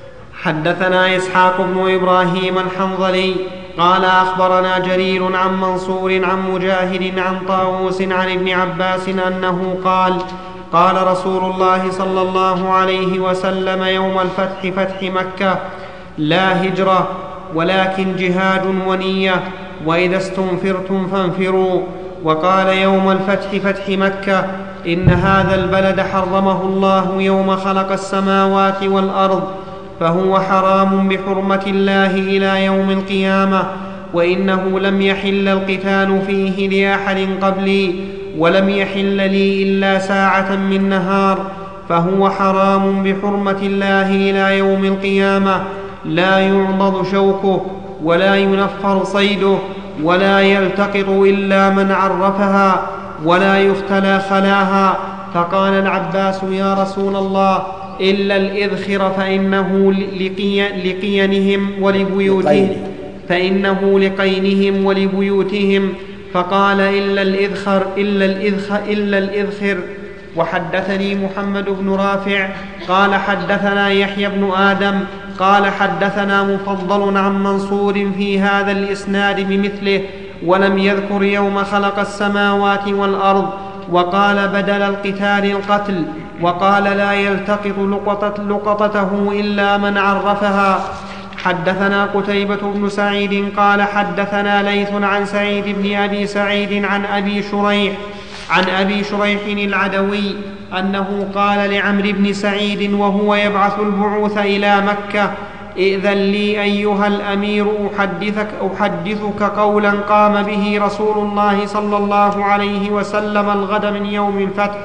حدثنا إسحاق بن إبراهيم الحنظلي قال أخبرنا جرير عن منصور عن مجاهد عن طاووس عن ابن عباس أنه قال قال رسول الله صلى الله عليه وسلم يوم الفتح فتح مكة: لا هجرة ولكن جهاد ونية، وإذا استنفرتم فانفروا. وقال يوم الفتح فتح مكة: إن هذا البلد حرمه الله يوم خلق السماوات والأرض، فهو حرام بحرمة الله إلى يوم القيامة، وإنه لم يحل القتال فيه لأحد قبلي، ولم يحل لي إلا ساعة من نهار، فهو حرام بحرمة الله إلى يوم القيامة، لا يعضد شوكه ولا ينفر صيده ولا يلتقط إلا من عرفها ولا يختلى خلاها. فقال العباس: يا رسول الله، إلا الإذخر فإنه لقي لقينهم ولبيوتهم فإنه لقينهم ولبيوتهم. فقال: إلا الإذخر إلا الإذخر إلا الإذخر. وحدثني محمد بن رافع قال حدثنا يحيى بن آدم قال حدثنا مفضل عن منصور في هذا الإسناد بمثله، ولم يذكر يوم خلق السماوات والأرض، وقال بدل القتال القتل، وقال لا يلتقط لقطة لقطته إلا من عرفها. حدثنا قتيبة بن سعيد قال حدثنا ليث عن سعيد بن أبي سعيد عن أبي شريح عن أبي شريح العدوي أنه قال لعمرو بن سعيد وهو يبعث البعوث إلى مكة: ائذن لي أيها الأمير أحدثك, أحدثك قولا قام به رسول الله صلى الله عليه وسلم الغد من يوم الفتح،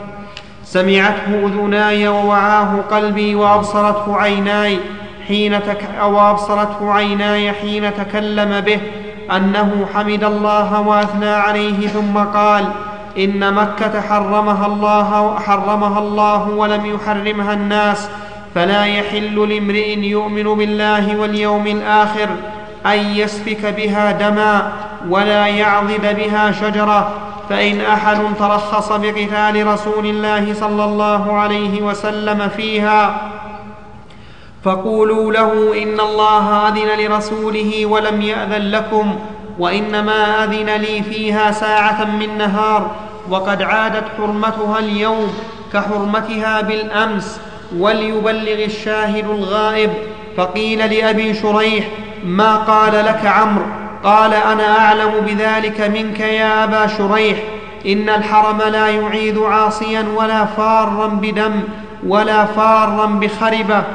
سمعته أذناي ووعاه قلبي وأبصرته عيناي حين تك... وأبصرته عيناي حين تكلم به، أنه حمد الله وأثنى عليه ثم قال: إن مكة حرمها الله, حرمها الله ولم يحرمها الناس، فلا يحل لامرئ يؤمن بالله واليوم الآخر أن يسفك بها دما ولا يعضد بها شجرة. فإن أحد ترخص بقتال رسول الله صلى الله عليه وسلم فيها فقولوا له: إن الله أذن لرسوله ولم يأذن لكم، وإنما أذن لي فيها ساعة من نهار، وقد عادت حرمتها اليوم كحرمتها بالأمس، وليبلغ الشاهد الغائب. فقيل لأبي شريح: ما قال لك عمرو؟ قال: أنا أعلم بذلك منك يا أبا شريح. إن الحرم لا يعيد عاصيا ولا فارا بدم ولا فارا بخربة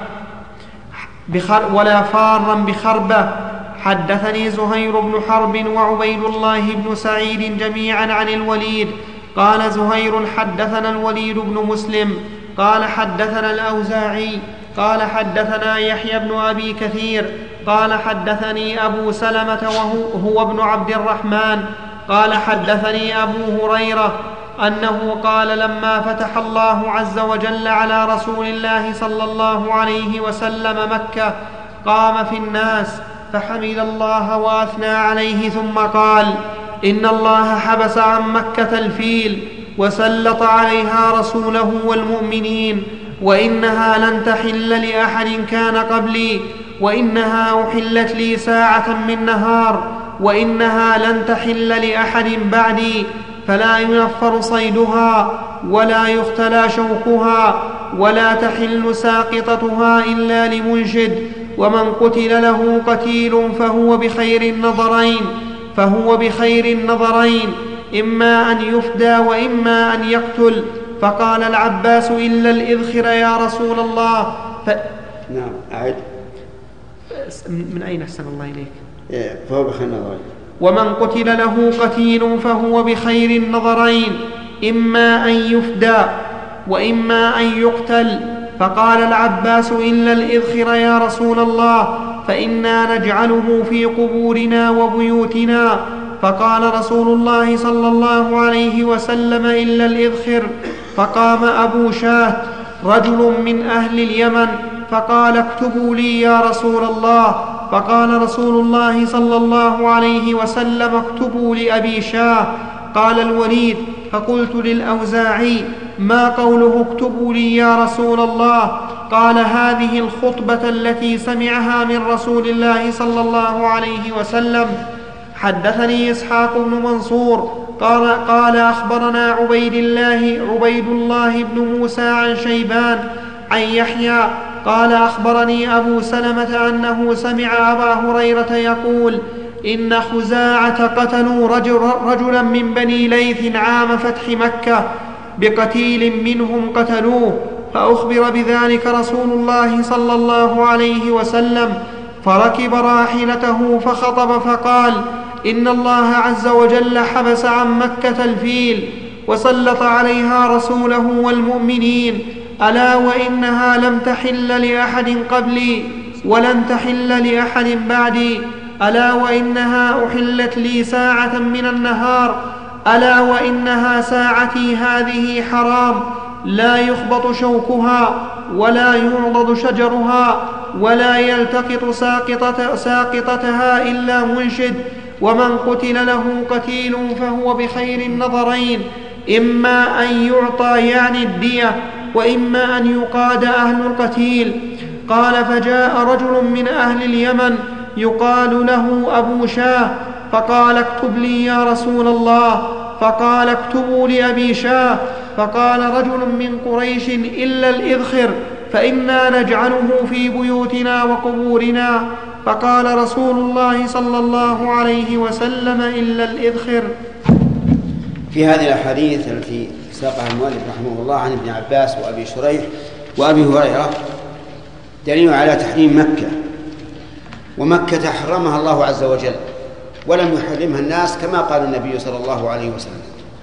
بخر ولا فارا بخربة. حدثني زهير بن حرب وعبيد الله بن سعيد جميعا عن الوليد قال زهير حدثنا الوليد بن مسلم قال حدثنا الأوزاعي قال حدثنا يحيى بن أبي كثير قال حدثني أبو سلمة وهو هو ابن عبد الرحمن قال حدثني أبو هريرة أنه قال: لما فتح الله عز وجل على رسول الله صلى الله عليه وسلم مكة قام في الناس فحمد الله وأثنى عليه ثم قال: إن الله حبس عن مكة الفيل وسلط عليها رسوله والمؤمنين، وإنها لن تحل لأحد كان قبلي، وإنها أحلت لي ساعة من نهار، وإنها لن تحل لأحد بعدي، فلا ينفر صيدها ولا يختلى شوكها ولا تحل ساقطتها إلا لمنشد، ومن قتل له قتيل فهو بخير النظرين فهو بخير النظرين إما أن يفدى وإما أن يقتل. فقال العباس: إلا الإذخر يا رسول الله. ف... نعم أعد. من أين أحسن الله إليك؟ فهو بخير النظرين. ومن قتل له قتيل فهو بخير النظرين إما أن يفدى وإما أن يقتل. فقال العباس: إلا الإذخر يا رسول الله، فإنا نجعله في قبورنا وبيوتنا. فقال رسول الله صلى الله عليه وسلم: إلا الإذخر. فقام أبو شاه رجل من أهل اليمن فقال: اكتبوا لي يا رسول الله. فقال رسول الله صلى الله عليه وسلم: اكتبوا لأبي شاه. قال الوليد: فقلت للأوزاعي: ما قوله اكتبوا لي يا رسول الله؟ قال هذه الخطبة التي سمعها من رسول الله صلى الله عليه وسلم. حدثني إسحاق بن منصور قال, قال أخبرنا عبيد الله, عبيد الله بن موسى عن شيبان عن يحيى قال أخبرني أبو سلمة أنه سمع أبا هريرة يقول إن خزاعة قتلوا رجل رجلا من بني ليث عام فتح مكة بقتيل منهم قتلوه، فأخبر بذلك رسول الله صلى الله عليه وسلم، فركب راحلته فخطب فقال إن الله عز وجل حبس عن مكة الفيل وسلط عليها رسوله والمؤمنين، ألا وإنها لم تحل لأحد قبلي ولن تحل لأحد بعدي، ألا وإنها أحلت لي ساعة من النهار، ألا وإنها ساعتي هذه حرام لا يخبط شوكها ولا يعضد شجرها ولا يلتقط ساقطة ساقطتها إلا منشد، ومن قتل له قتيل فهو بخير النظرين، إما أن يعطى يعني الدية وإما أن يقاد أهل القتيل. قال فجاء رجل من أهل اليمن يقال له أبو شاه فقال اكتب لي يا رسول الله، فقال اكتبوا لأبي شاه. فقال رجل من قريش إلا الإذخر فإنا نجعله في بيوتنا وقبورنا، فقال رسول الله صلى الله عليه وسلم إلا الإذخر. في هذه الأحاديث التي ساقها المؤلف رحمه الله عن ابن عباس وأبي شريح وأبي هريرة دليل على تحريم مكة، ومكة حرمها الله عز وجل ولم يحرمها الناس كما قال النبي صلى الله عليه وسلم.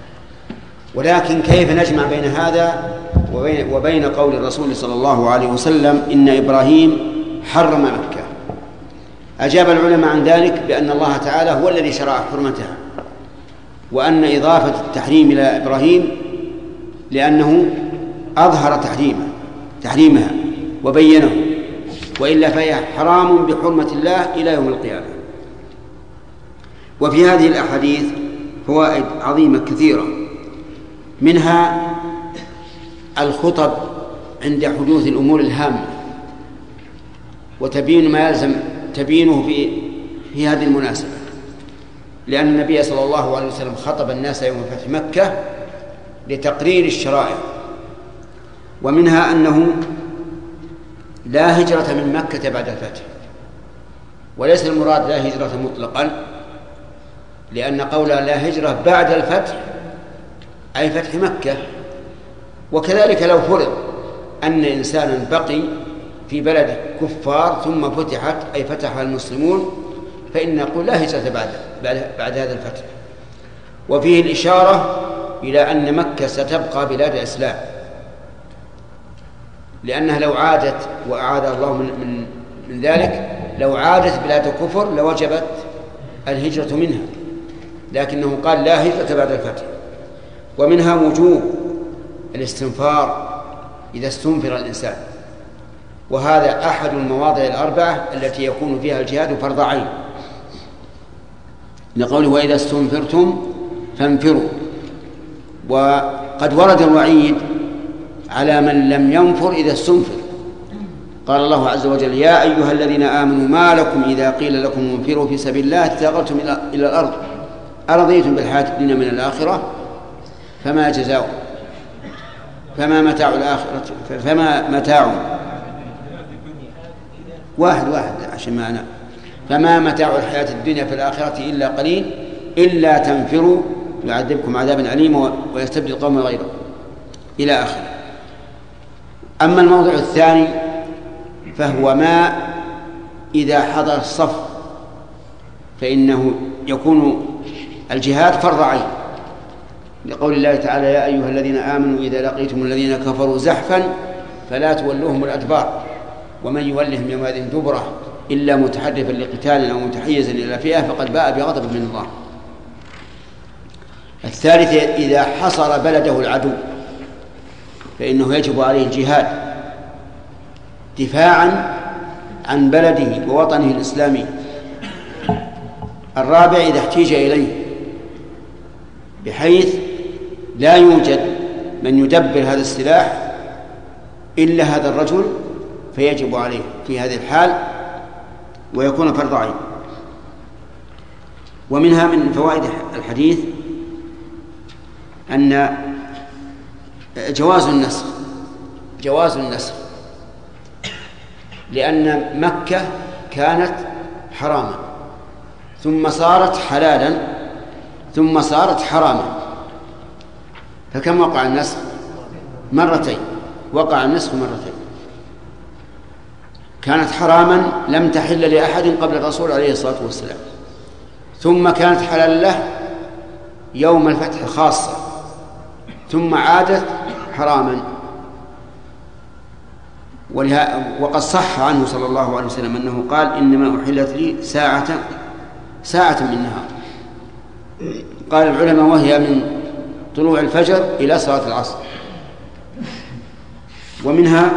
ولكن كيف نجمع بين هذا وبين, وبين قول الرسول صلى الله عليه وسلم إن إبراهيم حرم مكة؟ أجاب العلماء عن ذلك بأن الله تعالى هو الذي شرع حرمتها، وأن إضافة التحريم إلى إبراهيم لأنه أظهر تحريمه تحريمها وبينه، وإلا فهي حرام بحرمة الله إلى يوم القيامة. وفي هذه الأحاديث فوائد عظيمة كثيرة، منها الخطب عند حدوث الأمور الهامة وتبين ما يلزم تبينه في في هذه المناسبة، لأن النبي صلى الله عليه وسلم خطب الناس يوم فتح مكة لتقرير الشرائع. ومنها أنه لا هجرة من مكة بعد الفتح، وليس المراد لا هجرة مطلقا، لأن قول لا هجرة بعد الفتح أي فتح مكة. وكذلك لو فرض أن إنسانا بقي في بلد كفار ثم فتحت أي فتحها المسلمون، فإن نقول لا هجرة بعد, بعد, بعد هذا الفتح. وفيه الإشارة إلى أن مكة ستبقى بلاد إسلام، لأنها لو عادت وأعاد الله من, من, من ذلك لو عادت بلاد كفر لوجبت الهجرة منها، لكنه قال لا هجرة بعد الفتح. ومنها وجوب الاستنفار إذا استنفر الإنسان، وهذا أحد المواضع الأربعة التي يكون فيها الجهاد فرض عين، لقوله وإذا استنفرتم فانفروا. وقد ورد الوعيد على من لم ينفر إذا استنفر، قال الله عز وجل يا أيها الذين آمنوا ما لكم إذا قيل لكم انفروا في سبيل الله اتثاقلتم إلى الأرض أرضيتم بالحياة الدنيا من الآخرة فما جزاء فما متاع الآخرة فما متاع واحد واحد عشان ما أنا فما متاع الحياة الدنيا في الآخرة إلا قليل إلا تنفروا يعذبكم عذابا أليما ويستبدل قوما غيره إلى آخره. أما الموضوع الثاني فهو ما إذا حضر الصف فإنه يكون الجهاد فرض عين، لقول الله تعالى يا أيها الذين آمنوا إذا لقيتم الذين كفروا زحفا فلا تولوهم الأدبار ومن يولهم يومئذ دبره إلا متحرفا لقتال أو متحيزا إلى فئة فقد باء بغضب من الله. الثالث إذا حصر بلده العدو فإنه يجب عليه الجهاد دفاعا عن بلده ووطنه الإسلامي. الرابع إذا احتيج إليه بحيث لا يوجد من يدبر هذا السلاح إلا هذا الرجل، فيجب عليه في هذه الحال ويكون فرض عين. ومنها من فوائد الحديث أن جواز النسخ جواز النسخ لأن مكة كانت حراما ثم صارت حلالا ثم صارت حراما، فكم وقع النسخ؟ مرتين، وقع النسخ مرتين. كانت حراما لم تحل لأحد قبل الرسول عليه الصلاة والسلام، ثم كانت حلال له يوم الفتح خاصة، ثم عادت حراما. وقد صح عنه صلى الله عليه وسلم أنه قال إنما أحلت لي ساعة ساعة من نهار. قال العلماء وهي من طلوع الفجر إلى صلاة العصر. ومنها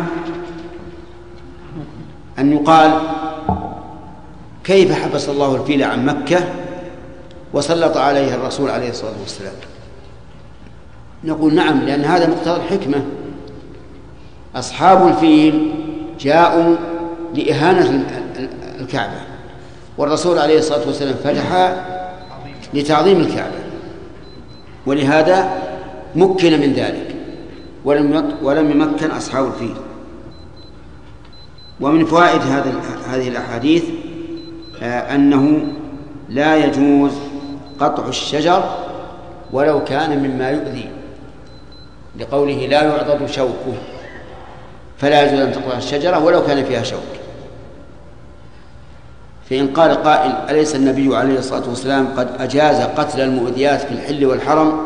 أن يقال كيف حبس الله الفيل عن مكة وسلط عليه الرسول عليه الصلاة والسلام؟ نقول نعم، لأن هذا مقتضى الحكمة. أصحاب الفيل جاءوا لإهانة الكعبة، والرسول عليه الصلاة والسلام فتح لتعظيم الكعبة، ولهذا مكن من ذلك ولم ولم يمكن أصحاب الفيل. ومن فوائد هذه الأحاديث أنه لا يجوز قطع الشجر ولو كان مما يؤذي، لقوله لا يعضد شوكه، فلا يجوز أن تقطع الشجرة ولو كان فيها شوك. فإن قال قائل أليس النبي عليه الصلاة والسلام قد أجاز قتل المؤذيات في الحل والحرم؟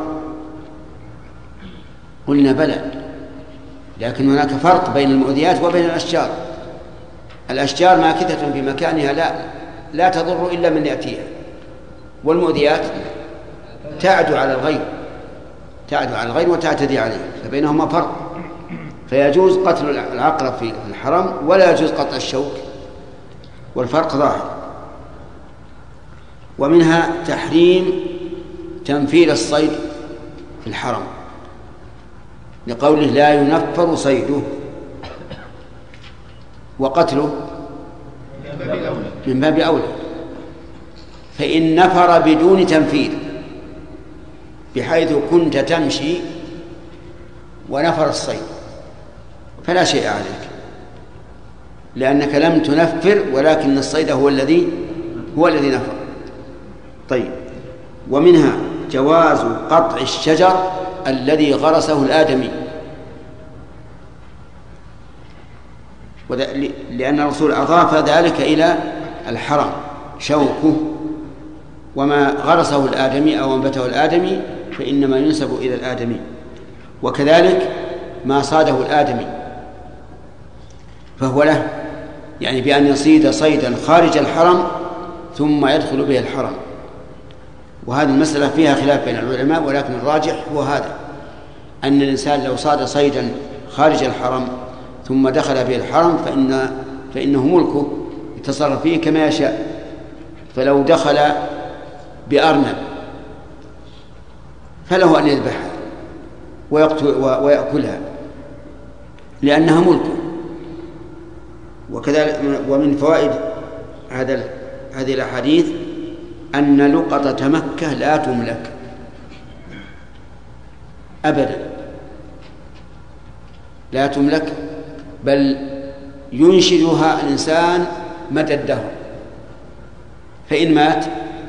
قلنا بلى، لكن هناك فرق بين المؤذيات وبين الأشجار. الأشجار ماكثة في مكانها لا لا تضر إلا من يأتيها، والمؤذيات تعدو على الغير تعدو على الغير وتعتدي عليه، فبينهما فرق. فيجوز قتل العقرب في الحرم ولا يجوز قطع الشوك، والفرق ظاهر. ومنها تحريم تنفير الصيد في الحرم، لقوله لا ينفر صيده، وقتله من باب أولى. فإن نفر بدون تنفير، بحيث كنت تمشي ونفر الصيد، فلا شيء عليك، لأنك لم تنفر، ولكن الصيد هو الذي هو الذي نفر. طيب. ومنها جواز قطع الشجر الذي غرسه الآدمي، لأن الرسول أضاف ذلك إلى الحرم، شوكه، وما غرسه الآدمي أو أنبته الآدمي فإنما ينسب إلى الآدمي. وكذلك ما صاده الآدمي فهو له، يعني بأن يصيد صيدا خارج الحرم ثم يدخل به الحرم. وهذه المسألة فيها خلاف بين العلماء، ولكن الراجح هو هذا، أن الإنسان لو صاد صيدا خارج الحرم ثم دخل به الحرم فإن فإنه ملكه يتصرف فيه كما يشاء. فلو دخل بأرنب فله أن يذبحها ويأكلها لأنها ملكه. وكذلك ومن فوائد هذا هذه الأحاديث أن لقطة مكة لا تملك أبدا، لا تملك، بل ينشدها الإنسان مدى الدهر، فإن مات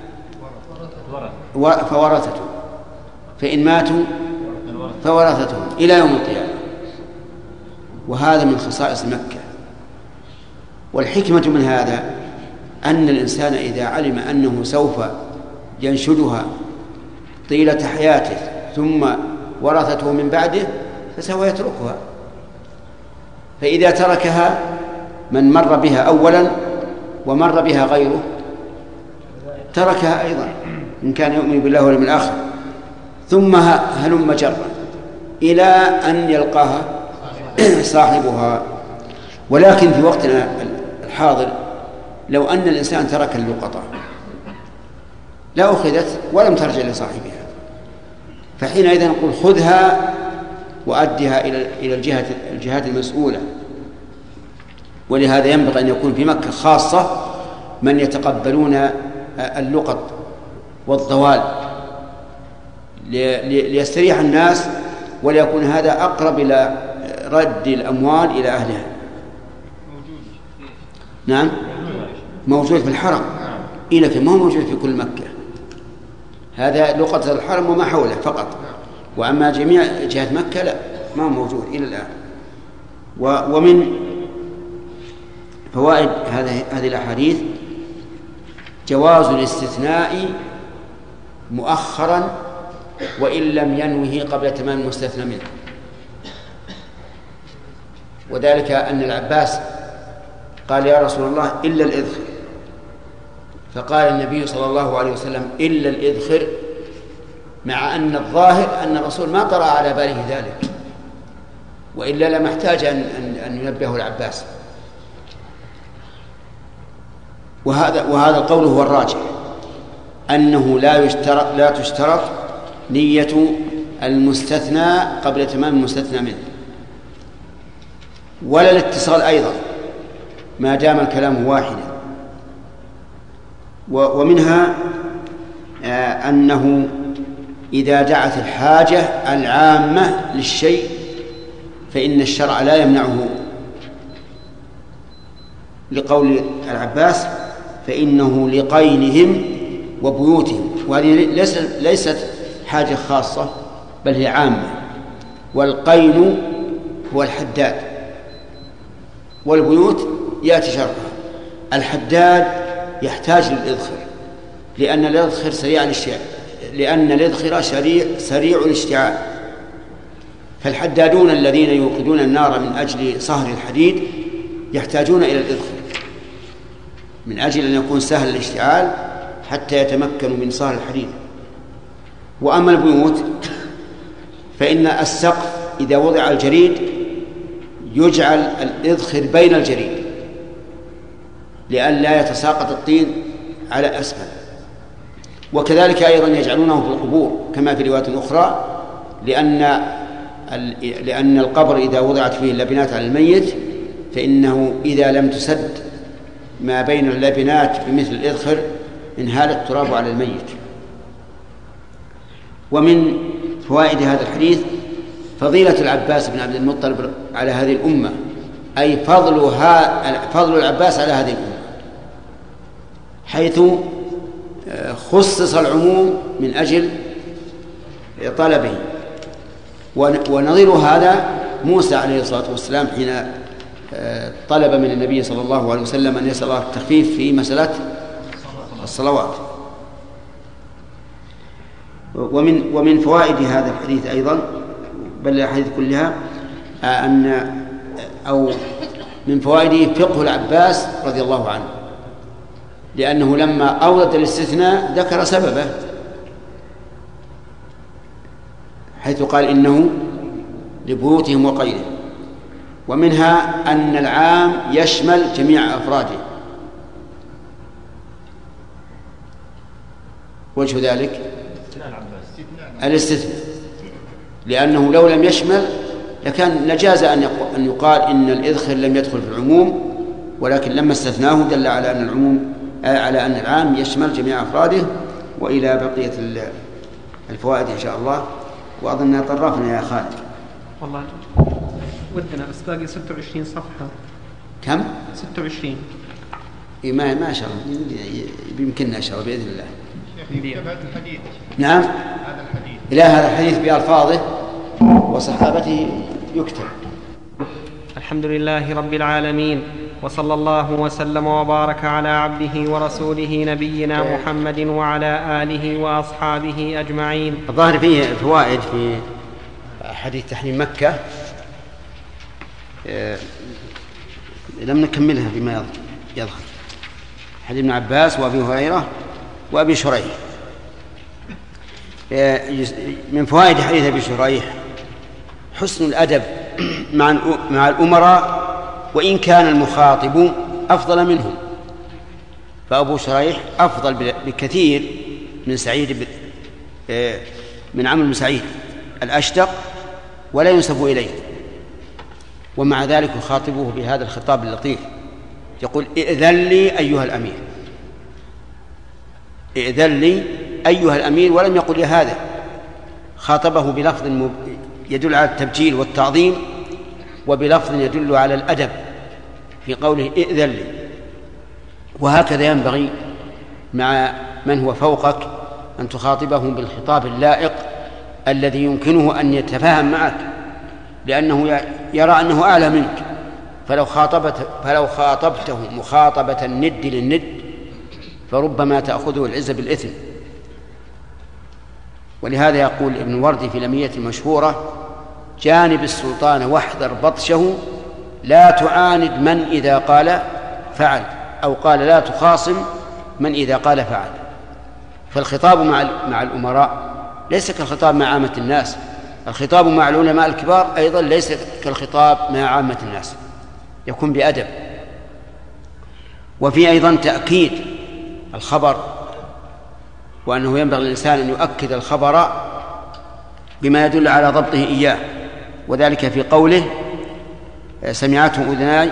فورثته، فإن ماتوا فورثته إلى يوم القيامة. وهذا من خصائص مكة. والحكمة من هذا أن الإنسان إذا علم أنه سوف ينشدها طيلة حياته ثم ورثته من بعده فسوف يتركها، فإذا تركها من مر بها أولا ومر بها غيره تركها أيضا إن كان يؤمن بالله واليوم الآخر، ثم هلم جرا إلى أن يلقاها صاحبها. ولكن في وقتنا الحاضر لو أن الإنسان ترك اللقطة لا أخذت ولم ترجع لصاحبها، فحينئذ نقول خذها وأدها إلى إلى الجهة الجهات المسؤولة. ولهذا ينبغي أن يكون في مكة خاصة من يتقبلون اللقط والضوال ليستريح الناس، وليكون هذا أقرب إلى رد الأموال إلى أهلها. نعم موجود في الحرم، إيه لكن ما هو موجود في كل مكة. هذا لقطة الحرم وما حوله فقط، وأما جميع جهة مكة لا، ما هو موجود إلى الآن. ومن فوائد هذه الأحاديث جواز الاستثناء مؤخرا وإن لم ينوه قبل تمام المستثنى منه، وذلك أن العباس قال يا رسول الله إلا الإذخر، فقال النبي صلى الله عليه وسلم إلا الإذخر، مع أن الظاهر أن الرسول ما طرأ على باله ذلك، وإلا لما احتاج أن, أن ينبهه العباس. وهذا وهذا القول هو الراجح، أنه لا يشترط لا تشترط نية المستثنى قبل تمام المستثنى منه، ولا الاتصال أيضا ما دام الكلام واحدا. ومنها أنه إذا دعت الحاجة العامة للشيء فإن الشرع لا يمنعه، لقول العباس فإنه لقينهم وبيوتهم، وهذه ليست حاجة خاصة بل هي عامة. والقين هو الحداد، والبيوت يأتي شرطها. الحداد يحتاج للإذخر لأن الإذخر سريع الاشتعال، لأن الإذخر سريع سريع الاشتعال. فالحدادون الذين يوقدون النار من أجل صهر الحديد يحتاجون إلى الإذخر من أجل أن يكون سهل الاشتعال حتى يتمكنوا من صهر الحديد. وأما البيوت فإن السقف إذا وضع الجريد يجعل الإذخر بين الجريد لئلا يتساقط الطين على أسفل. وكذلك أيضا يجعلونه في القبور كما في رواية أخرى، لأن لأن القبر إذا وضعت فيه اللبنات على الميت فإنه إذا لم تسد ما بين اللبنات بمثل الإذخر انهال التراب على الميت. ومن فوائد هذا الحديث فضيلة العباس بن عبد المطلب على هذه الأمة، أي فضلها فضل العباس على هذه الأمة، حيث خصص العموم من أجل طلبه. ونظير هذا موسى عليه الصلاة والسلام حين طلب من النبي صلى الله عليه وسلم أن يسأل الله التخفيف في مسألة الصلوات. ومن ومن فوائد هذا الحديث أيضا بل الحديث كلها أن أو من فوائده فقه العباس رضي الله عنه، لأنه لما أورد الاستثناء ذكر سببه، حيث قال إنه لبيوتهم وقيلهم. ومنها أن العام يشمل جميع أفراده. وجه ذلك الاستثناء، لأنه لو لم يشمل لكان لجاز أن يقال إن الإذخر لم يدخل في العموم، ولكن لما استثناه دل على أن العموم على أن العام يشمل جميع أفراده. وإلى بقية الفوائد إن شاء الله. وأظننا طرفنا يا خالد. والله ودنا بس باقي ستة وعشرين صفحة. كم؟ ستة وعشرين. إيه ما ما شاء الله يمكننا إن شاء الله بإذن الله. الحديث. نعم. هذا الحديث. إلى هذا الحديث بألفاظه وصحابته يكتب. الحمد لله رب العالمين، وصلى الله وسلم وبارك على عبده ورسوله نبينا محمد وعلى آله وأصحابه أجمعين. الظاهر فيه فوائد في حديث تحريم مكة لم نكملها بما يظهر. حديث ابن عباس وأبي هريرة وأبي شريح. من فوائد حديث أبي شريح حسن الأدب مع الأمراء وإن كان المخاطب أفضل منهم. فأبو شريح أفضل بكثير من سعيد من عمرو بن سعيد الأشتق ولا ينسب إليه، ومع ذلك يخاطبه بهذا الخطاب اللطيف، يقول ائذن لي أيها الأمير، ائذن لي أيها الأمير، ولم يقل يا هذا، خاطبه بلفظ يدل على التبجيل والتعظيم، وبلفظ يدل على الأدب في قوله ائذن لي. وهكذا ينبغي مع من هو فوقك أن تخاطبهم بالخطاب اللائق الذي يمكنه أن يتفاهم معك، لأنه يرى أنه أعلى منك، فلو خاطبت فلو خاطبته مخاطبة الند للند فربما تأخذه العزة بالإثم. ولهذا يقول ابن وردي في لمية المشهورة: جانب السلطان واحذر بطشه، لا تعاند من إذا قال فعل، أو قال لا تخاصم من إذا قال فعل. فالخطاب مع مع الأمراء ليس كالخطاب مع عامة الناس، الخطاب مع العلماء الكبار أيضا ليس كالخطاب مع عامة الناس، يكون بأدب. وفي أيضا تأكيد الخبر، وأنه ينبغي للإنسان أن يؤكد الخبر بما يدل على ضبطه إياه، وذلك في قوله سمعته أذناي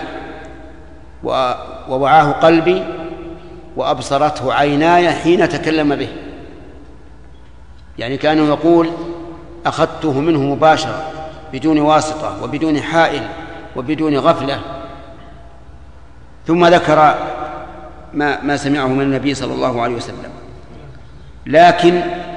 ووعاه قلبي وأبصرته عيناي حين تكلم به، يعني كأنه يقول أخذته منه مباشرة بدون واسطة وبدون حائل وبدون غفلة. ثم ذكر ما, ما سمعه من النبي صلى الله عليه وسلم. لكن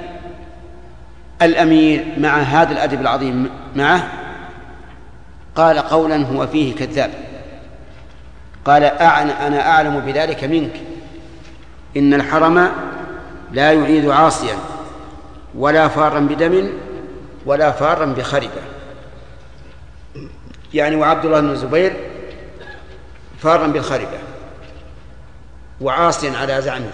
الأمير مع هذا الأدب العظيم معه قال قولا هو فيه كذاب، قال أنا أعلم بذلك منك، إن الحرم لا يعيد عاصيا ولا فارا بدم ولا فارا بخربة. يعني وعبد الله بن الزبير فارا بالخربة وعاصيا على زعمه،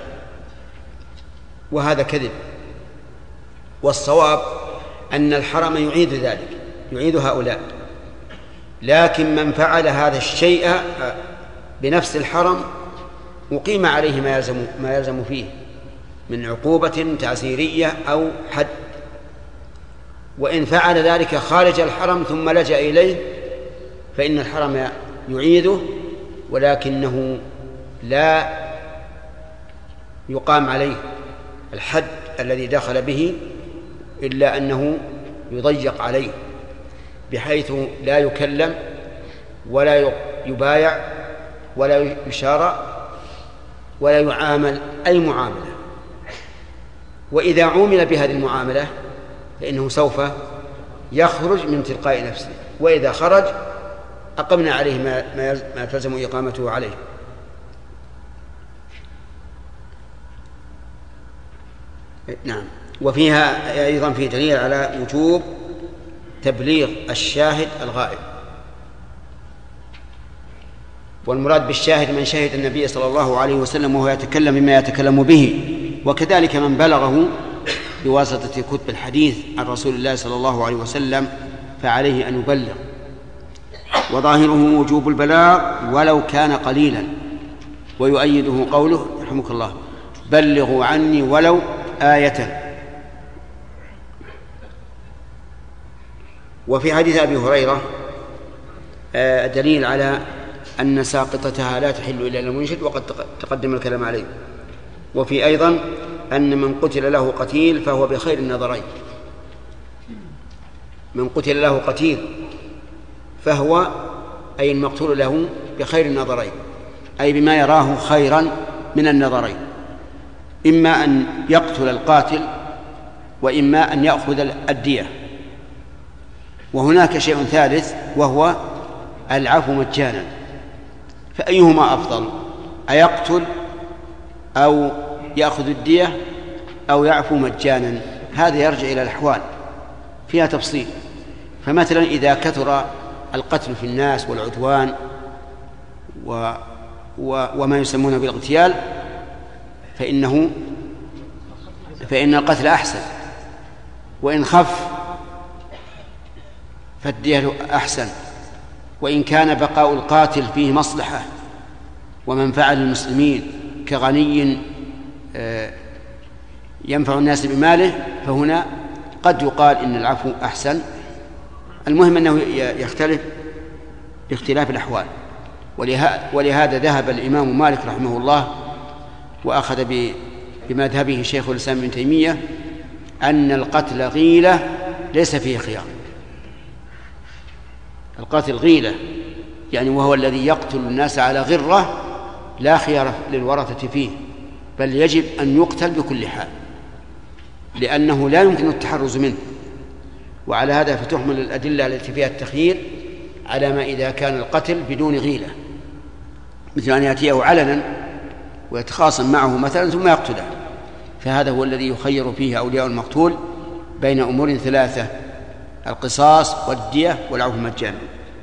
وهذا كذب. والصواب أن الحرم يعيد ذلك، يعيد هؤلاء، لكن من فعل هذا الشيء بنفس الحرم أقيم عليه ما يلزم, ما يلزم فيه من عقوبة تعزيرية أو حد. وإن فعل ذلك خارج الحرم ثم لجأ إليه فإن الحرم يعيده، ولكنه لا يقام عليه الحد الذي دخل به، إلا أنه يضيق عليه بحيث لا يكلم ولا يبايع ولا يشارع ولا يعامل أي معاملة. وإذا عومل بهذه المعاملة فإنه سوف يخرج من تلقاء نفسه، وإذا خرج أقمنا عليه ما ما تلزم إقامته عليه. نعم. وفيها أيضا في دليل على وجوب تبليغ الشاهد الغائب، والمراد بالشاهد من شهد النبي صلى الله عليه وسلم وهو يتكلم بما يتكلم به، وكذلك من بلغه بواسطة كتب الحديث عن رسول الله صلى الله عليه وسلم فعليه أن يبلغ. وظاهره وجوب البلاغ ولو كان قليلا، ويؤيده قوله رحمك الله بلغوا عني ولو آية. وفي حديث أبي هريرة دليل على أن ساقطتها لا تحل إلا المنشد، وقد تقدم الكلام عليه. وفي أيضا أن من قتل له قتيل فهو بخير النظرين، من قتل له قتيل فهو أي المقتول له بخير النظرين، أي بما يراه خيرا من النظرين، إما أن يقتل القاتل وإما أن يأخذ الدية. وهناك شيء ثالث وهو العفو مجانا، فأيهما أفضل؟ أيقتل أو يأخذ الدية أو يعفو مجانا؟ هذا يرجع إلى الأحوال فيها تفصيل. فمثلا إذا كثر القتل في الناس والعدوان و و وما يسمونه بالاغتيال فإنه فإن القتل أحسن، وإن خف فالدية أحسن، وإن كان بقاء القاتل فيه مصلحة ومنفعة للمسلمين كغني ينفع الناس بماله فهنا قد يقال إن العفو أحسن المهم أنه يختلف باختلاف الأحوال. ولهذا ذهب الإمام مالك رحمه الله وأخذ بمذهبه شيخ الإسلام ابن تيمية أن القتل غيلة ليس فيه خيار. القتل غيلة يعني وهو الذي يقتل الناس على غرة لا خيار للورثة فيه، بل يجب أن يقتل بكل حال لأنه لا يمكن التحرز منه. وعلى هذا فتحمل الأدلة التي فيها التخيير على ما إذا كان القتل بدون غيلة، مثل أن يأتيه علنا ويتخاصم معه مثلا ثم يقتله، فهذا هو الذي يخير فيه أولياء المقتول بين أمور ثلاثة: القصاص والدية والعفو مجانا.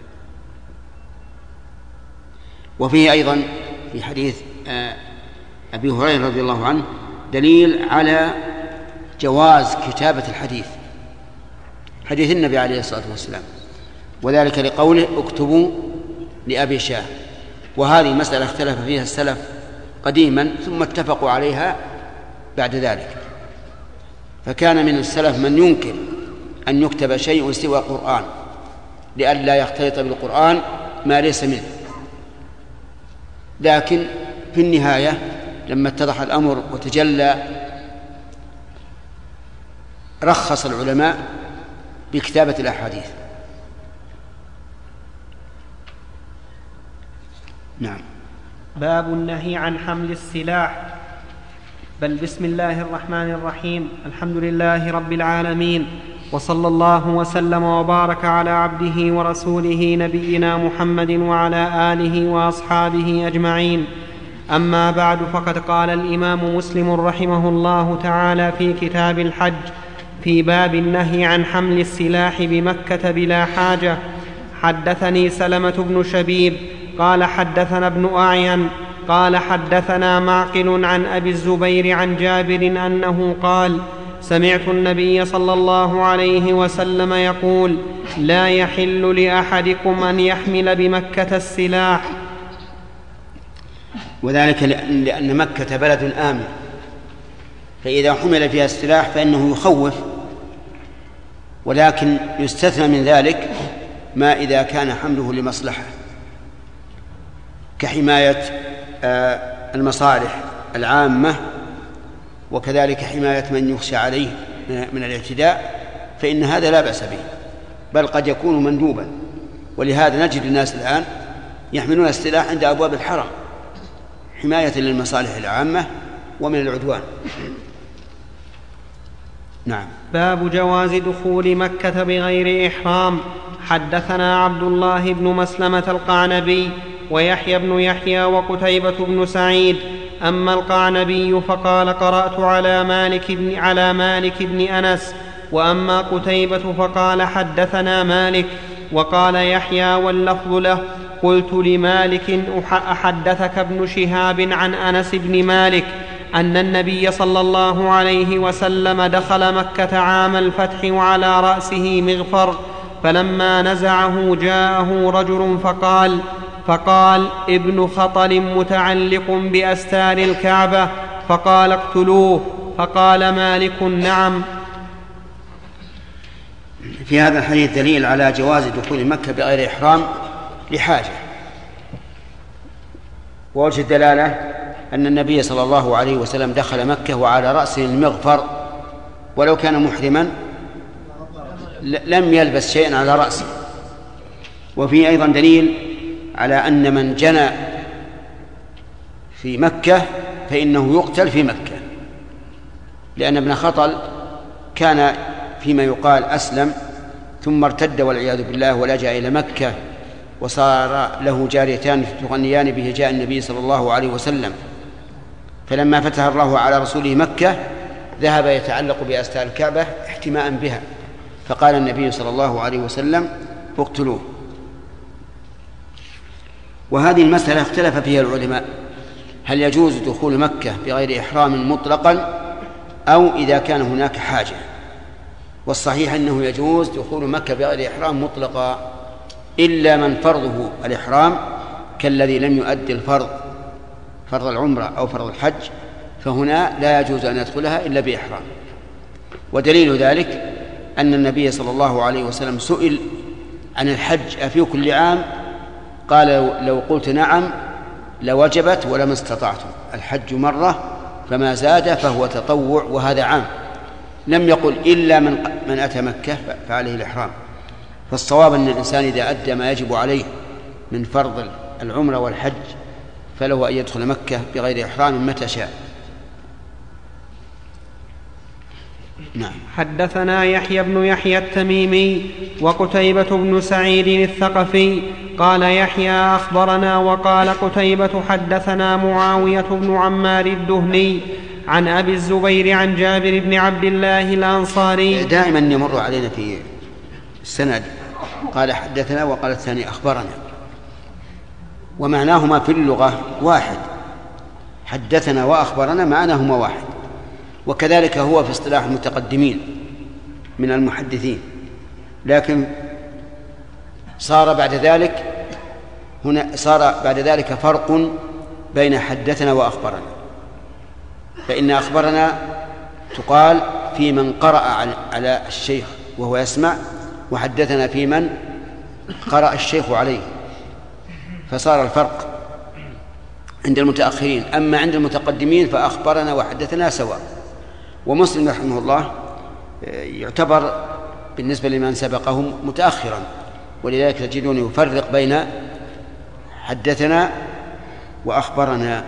وفيه أيضا في حديث أبي هريرة رضي الله عنه دليل على جواز كتابة الحديث، حديث النبي عليه الصلاة والسلام، وذلك لقوله اكتبوا لأبي شاه. وهذه مسألة اختلف فيها السلف قديما ثم اتفقوا عليها بعد ذلك، فكان من السلف من ينكر أن يكتب شيء سوى القرآن لئلا يختلط بالقرآن ما ليس منه، لكن في النهاية لما اتضح الأمر وتجلى رخص العلماء بكتابة الأحاديث. نعم. باب النهي عن حمل السلاح. بل بسم الله الرحمن الرحيم، الحمد لله رب العالمين، وصلى الله وسلم وبارك على عبده ورسوله نبينا محمد وعلى آله وأصحابه أجمعين. أما بعد، فقد قال الإمام مسلم رحمه الله تعالى في كتاب الحج في باب النهي عن حمل السلاح بمكة بلا حاجة: حدثني سلمة بن شبيب قال حدثنا ابن أعين قال حدثنا معقل عن أبي الزبير عن جابر أنه قال: سمعت النبي صلى الله عليه وسلم يقول: لا يحل لأحدكم أن يحمل بمكة السلاح. وذلك لأن مكة بلد آمن، فإذا حمل فيها السلاح فإنه يخوف، ولكن يستثنى من ذلك ما إذا كان حمله لمصلحة كحماية المصالح العامة، وكذلك حماية من يخشى عليه من الاعتداء، فإن هذا لا بأس به، بل قد يكون مندوبا. ولهذا نجد الناس الآن يحملون السلاح عند أبواب الحرم حماية للمصالح العامة ومن العدوان. نعم. باب جواز دخول مكة بغير إحرام. حدثنا عبد الله بن مسلمة القعنبي ويحيى بن يحيى وقتيبة بن سعيد. أما القعنبي فقال: قرأت على مالك بن, على مالك بن أنس. وأما قتيبة فقال: حدثنا مالك. وقال يحيى واللفظ له: قلت لمالك: أحدثك ابن شهاب عن أنس بن مالك أن النبي صلى الله عليه وسلم دخل مكة عام الفتح وعلى رأسه مغفر، فلما نزعه جاءه رجل فقال فقال ابن خطل متعلق بأستار الكعبة، فقال: اقتلوه. فقال مالك: نعم. في هذا الحديث دليل على جواز دخول مكة بغير إحرام لحاجة. ووجه الدلالة أن النبي صلى الله عليه وسلم دخل مكة وعلى رأسه المغفر، ولو كان محرما لم يلبس شيئا على رأسه. وفيه أيضا دليل على أن من جنى في مكة فإنه يقتل في مكة، لأن ابن خطل كان فيما يقال أسلم ثم ارتد والعياذ بالله ولجأ إلى مكة، وصار له جاريتان تغنيان به جاء النبي صلى الله عليه وسلم، فلما فتح الله على رسوله مكة ذهب يتعلق بأستار الكعبة احتماء بها، فقال النبي صلى الله عليه وسلم: اقتلوه. وهذه المسألة اختلف فيها العلماء: هل يجوز دخول مكة بغير إحرام مطلقا أو إذا كان هناك حاجة؟ والصحيح أنه يجوز دخول مكة بغير إحرام مطلقا، إلا من فرضه الإحرام كالذي لم يؤدي الفرض فرض العمرة أو فرض الحج، فهنا لا يجوز أن يدخلها إلا بإحرام. ودليل ذلك أن النبي صلى الله عليه وسلم سئل عن الحج أفي كل عام؟ قال لو قلت نعم لوجبت ولما استطعتم. الحج مرة فما زاد فهو تطوع، وهذا عام. لم يقل إلا من من أتى مكة فعليه الإحرام. فالصواب أن الإنسان إذا أدى ما يجب عليه من فرض العمرة والحج فله أن يدخل مكة بغير إحرام متى شاء. نعم. حدثنا يحيى بن يحيى التميمي وقتيبة بن سعيد الثقفي. قال يحيى أخبرنا وقال قتيبة حدثنا معاوية بن عمار الدهني عن أبي الزبير عن جابر بن عبد الله الأنصاري. دائما يمر علينا في السند قال حدثنا وقال الثاني أخبرنا، ومعناهما في اللغة واحد، حدثنا وأخبرنا معناهما واحد. وكذلك هو في اصطلاح المتقدمين من المحدثين، لكن صار بعد ذلك هنا صار بعد ذلك فرق بين حدثنا وأخبرنا. فإن أخبرنا تقال في من قرأ على الشيخ وهو يسمع، وحدثنا في من قرأ الشيخ عليه، فصار الفرق عند المتأخرين. أما عند المتقدمين فأخبرنا وحدثنا سواء. ومسلم رحمه الله يعتبر بالنسبة لمن سبقهم متأخرا، ولذلك تجدون يفرق بين حدثنا وأخبرنا.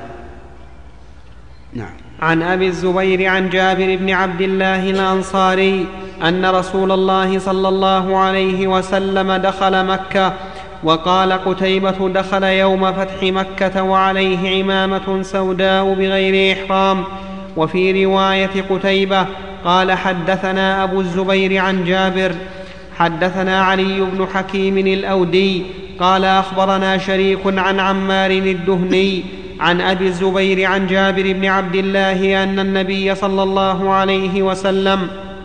نعم. عن أبي الزبير عن جابر بن عبد الله الأنصاري أن رسول الله صلى الله عليه وسلم دخل مكة. وقال قتيبة دخل يوم فتح مكة وعليه عمامة سوداء بغير إحرام. وفي رواية قتيبة قال حدثنا أبو الزبير عن جابر. حدثنا علي بن حكيم الأودي قال أخبرنا شريك عن عمار الدهني عن أبي الزبير عن جابر بن عبد الله أن النبي صلى الله عليه وسلم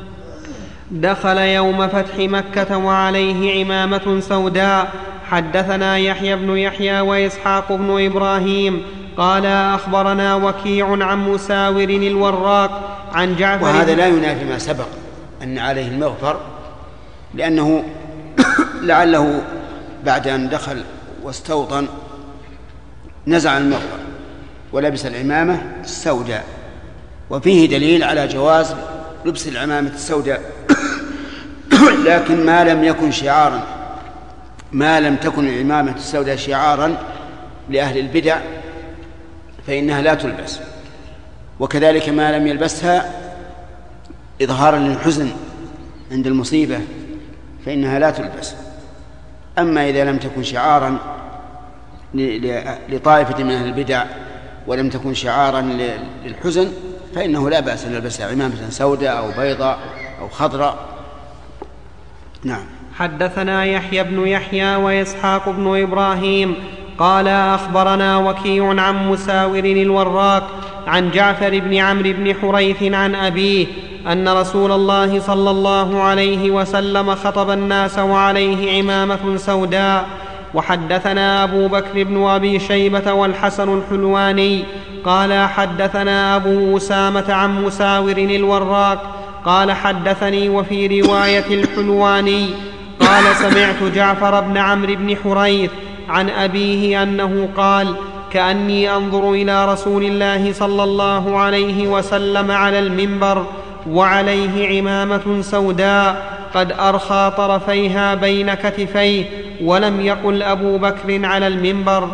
دخل يوم فتح مكة وعليه عمامة سوداء. حدثنا يحيى بن يحيى وإسحاق بن إبراهيم قال أخبرنا وكيع عن مساور الوراق عن جعفر. وهذا لا ينافي ما سبق أن عليه المغفر، لأنه لعله بعد أن دخل واستوطن نزع المغفر ولبس العمامة السوداء، وفيه دليل على جواز لبس العمامة السوداء. لكن ما لم يكن شعارا، ما لم تكن العمامة السوداء شعارا لأهل البدع فإنها لا تلبس، وكذلك ما لم يلبسها إظهارا للحزن عند المصيبة فإنها لا تلبس. أما إذا لم تكن شعارا لطائفة من أهل البدع ولم تكن شعارا للحزن فإنه لا بأس أن يلبسها عمامة سوداء أو بيضاء أو خضراء. نعم. حدثنا يحيى بن يحيى وإسحاق بن إبراهيم قال أخبرنا وكيع عن مساور الوراق عن جعفر بن عمرو بن حريث عن أبيه أن رسول الله صلى الله عليه وسلم خطب الناس وعليه عمامة سوداء. وحدثنا أبو بكر بن أبي شيبة والحسن الحلواني قال حدثنا أبو أسامة عن مساور الوراق قال حدثني وفي رواية الحلواني قال سمعت جعفر بن عمرو بن حريث عن أبيه أنه قال كأني أنظر إلى رسول الله صلى الله عليه وسلم على المنبر وعليه عمامة سوداء قد أرخى طرفيها بين كتفيه، ولم يقل أبو بكر على المنبر.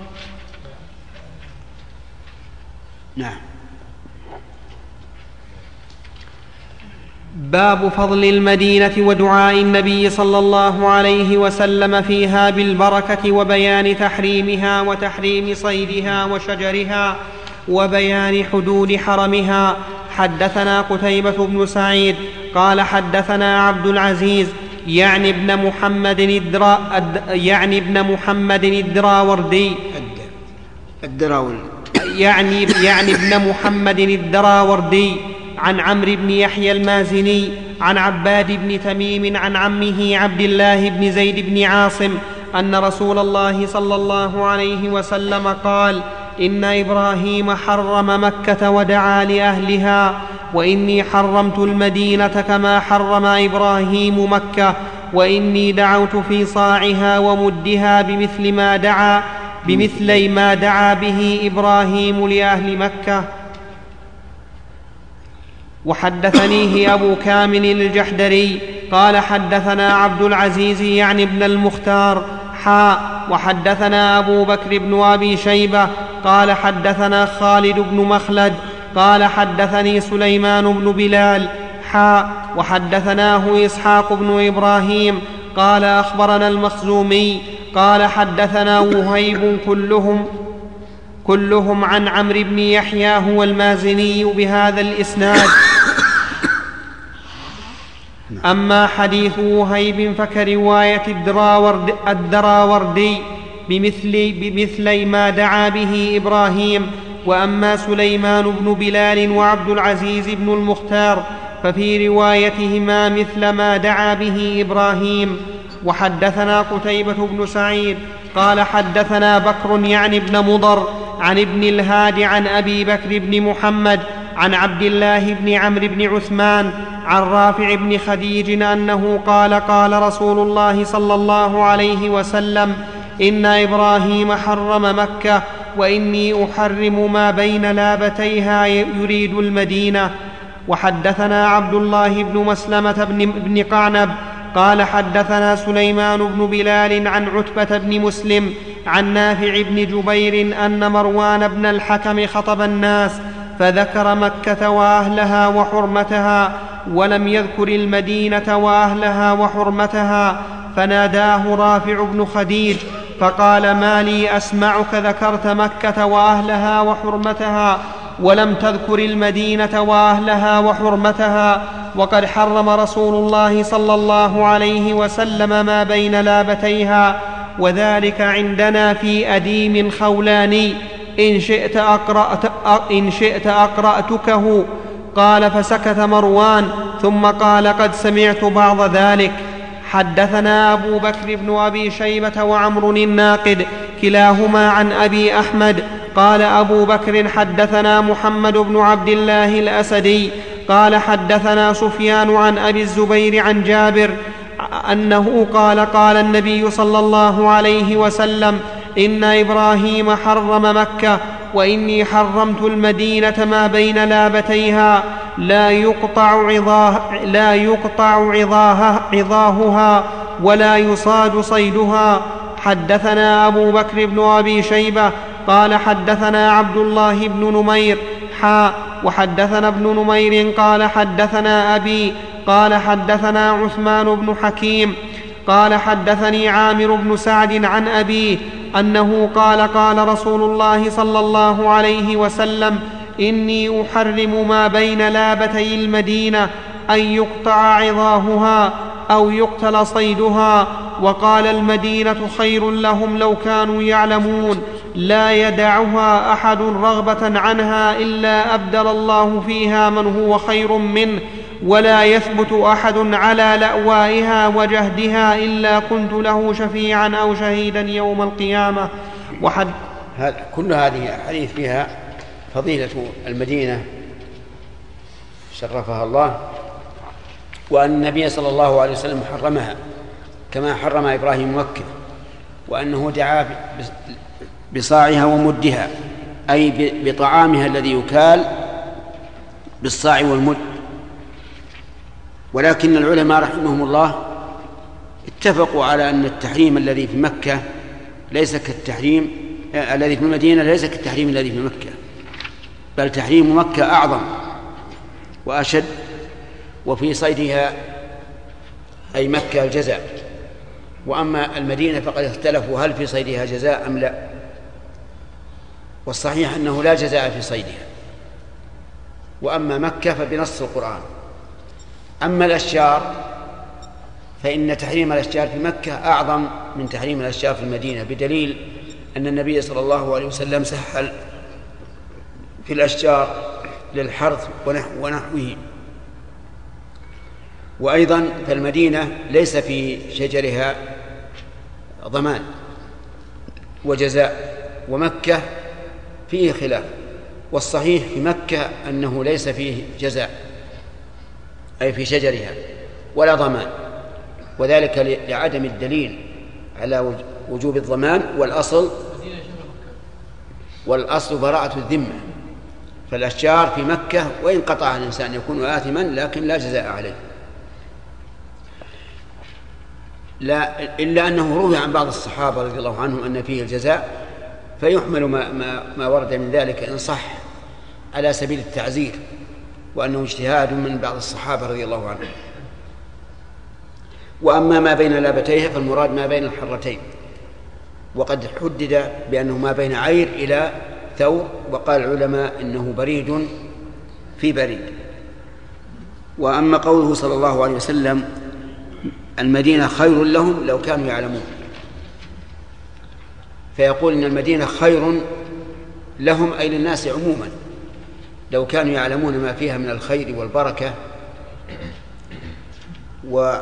نعم. باب فضل المدينة ودعاء النبي صلى الله عليه وسلم فيها بالبركة وبيان تحريمها وتحريم صيدها وشجرها وبيان حدود حرمها. حدثنا قتيبة بن سعيد قال حدثنا عبد العزيز يعني ابن محمد الدرا يعني ابن محمد الدراوردي الدراوردي يعني يعني ابن محمد الدراوردي عن عمرو بن يحيى المازني عن عباد بن تميم عن عمه عبد الله بن زيد بن عاصم أن رسول الله صلى الله عليه وسلم قال إن إبراهيم حرم مكة ودعا لأهلها، وإني حرمت المدينة كما حرم إبراهيم مكة، وإني دعوت في صاعها ومدها بمثل ما دعا بمثلي ما دعا به إبراهيم لأهل مكة. وحدثنيه أبو كامل الجحدري قال حدثنا عبد العزيز يعني ابن المختار حاء وحدثنا أبو بكر بن أبي شيبة قال حدثنا خالد بن مخلد قال حدثني سليمان بن بلال حاء وحدثناه إسحاق بن إبراهيم قال أخبرنا المخزومي قال حدثنا وهيب كلهم كلهم عن عمرو بن يحيى هو المازني بهذا الإسناد. أما حديث وهيب فكرواية الدراورد الدراوردي بمثل, بمثل ما دعا به إبراهيم. وأما سليمان بن بلال وعبد العزيز بن المختار ففي روايتهما مثل ما دعا به إبراهيم. وحدثنا قتيبة بن سعيد قال حدثنا بكر يعني ابن مضر عن ابن الهاد عن أبي بكر بن محمد عن عبد الله بن عمرو بن عثمان عن رافع بن خديج أنه قال قال رسول الله صلى الله عليه وسلم إن إبراهيم حرم مكة وإني أحرم ما بين لابتيها يريد المدينة. وحدثنا عبد الله بن مسلمة بن قعنب قال حدثنا سليمان بن بلال عن عتبة بن مسلم عن نافع بن جبير أن مروان بن الحكم خطب الناس فذكر مكة وأهلها وحرمتها ولم يذكر المدينة وأهلها وحرمتها فناداه رافع بن خديج فقال ما لي أسمعك ذكرت مكة وأهلها وحرمتها ولم تذكر المدينة وأهلها وحرمتها وقد حرم رسول الله صلى الله عليه وسلم ما بين لابتيها وذلك عندنا في أديم خولاني إن شئت, أقرأت إن شئت أقرأتكه. قال فسكت مروان ثم قال قد سمعت بعض ذلك. حدثنا أبو بكر بن أبي شيبة وعمر الناقد كلاهما عن أبي أحمد قال أبو بكر حدثنا محمد بن عبد الله الأسدي قال حدثنا سفيان عن أبي الزبير عن جابر أنه قال قال النبي صلى الله عليه وسلم إن إبراهيم حرم مكة وإني حرمت المدينة ما بين لابتيها لا يقطع عظاه لا يقطع عظاها عظاهها ولا يصاد صيدها. حدثنا أبو بكر بن أبي شيبة قال حدثنا عبد الله بن نمير حاء وحدثنا ابن نمير قال حدثنا أبي قال حدثنا عثمان بن حكيم قال حدثني عامر بن سعد عن أبيه أنه قال قال رسول الله صلى الله عليه وسلم إني أحرم ما بين لابتي المدينة أن يقطع عظاهها أو يقتل صيدها. وقال المدينة خير لهم لو كانوا يعلمون لا يدعها أحد رغبة عنها إلا أبدل الله فيها من هو خير منه ولا يثبت أحد على لأوائها وجهدها إلا كنت له شفيعا أو شهيدا يوم القيامة. وحد كل هذه الحديث فيها فضيلة المدينة شرفها الله وأن النبي صلى الله عليه وسلم حرمها كما حرم إبراهيم مكة وأنه دعا بصاعها ومدها أي بطعامها الذي يكال بالصاع والمد. ولكن العلماء رحمهم الله اتفقوا على أن التحريم الذي في مكة ليس كالتحريم الذي في المدينة ليس كالتحريم الذي في مكة بل تحريم مكة أعظم وأشد. وفي صيدها أي مكة الجزاء وأما المدينة فقد اختلفوا هل في صيدها جزاء أم لا والصحيح أنه لا جزاء في صيدها. وأما مكة فبنص القرآن. أما الأشجار فإن تحريم الأشجار في مكة أعظم من تحريم الأشجار في المدينة بدليل أن النبي صلى الله عليه وسلم سهل في الأشجار للحرث ونحوه. وأيضا فالمدينة ليس في شجرها ضمان وجزاء ومكة فيه خلاف والصحيح في مكة أنه ليس فيه جزاء أي في شجرها ولا ضمان وذلك لعدم الدليل على وجوب الضمان، والأصل والأصل براءة الذمة. فالأشجار في مكة وإن قطعها الإنسان يكون آثما لكن لا جزاء عليه، لا إلا أنه روي عن بعض الصحابة رضي الله عنهم أن فيه الجزاء، فيحمل ما, ما, ما ورد من ذلك إن صح على سبيل التعزير، وأنه اجتهاد من بعض الصحابة رضي الله عنهم. وأما ما بين لابتيها فالمراد ما بين الحرتين، وقد حدد بأنه ما بين عير إلى ثور، وقال العلماء إنه بريد في بريد. وأما قوله صلى الله عليه وسلم المدينة خير لهم لو كانوا يعلمون، فيقول إن المدينة خير لهم أي للناس عموما لو كانوا يعلمون ما فيها من الخير والبركة. و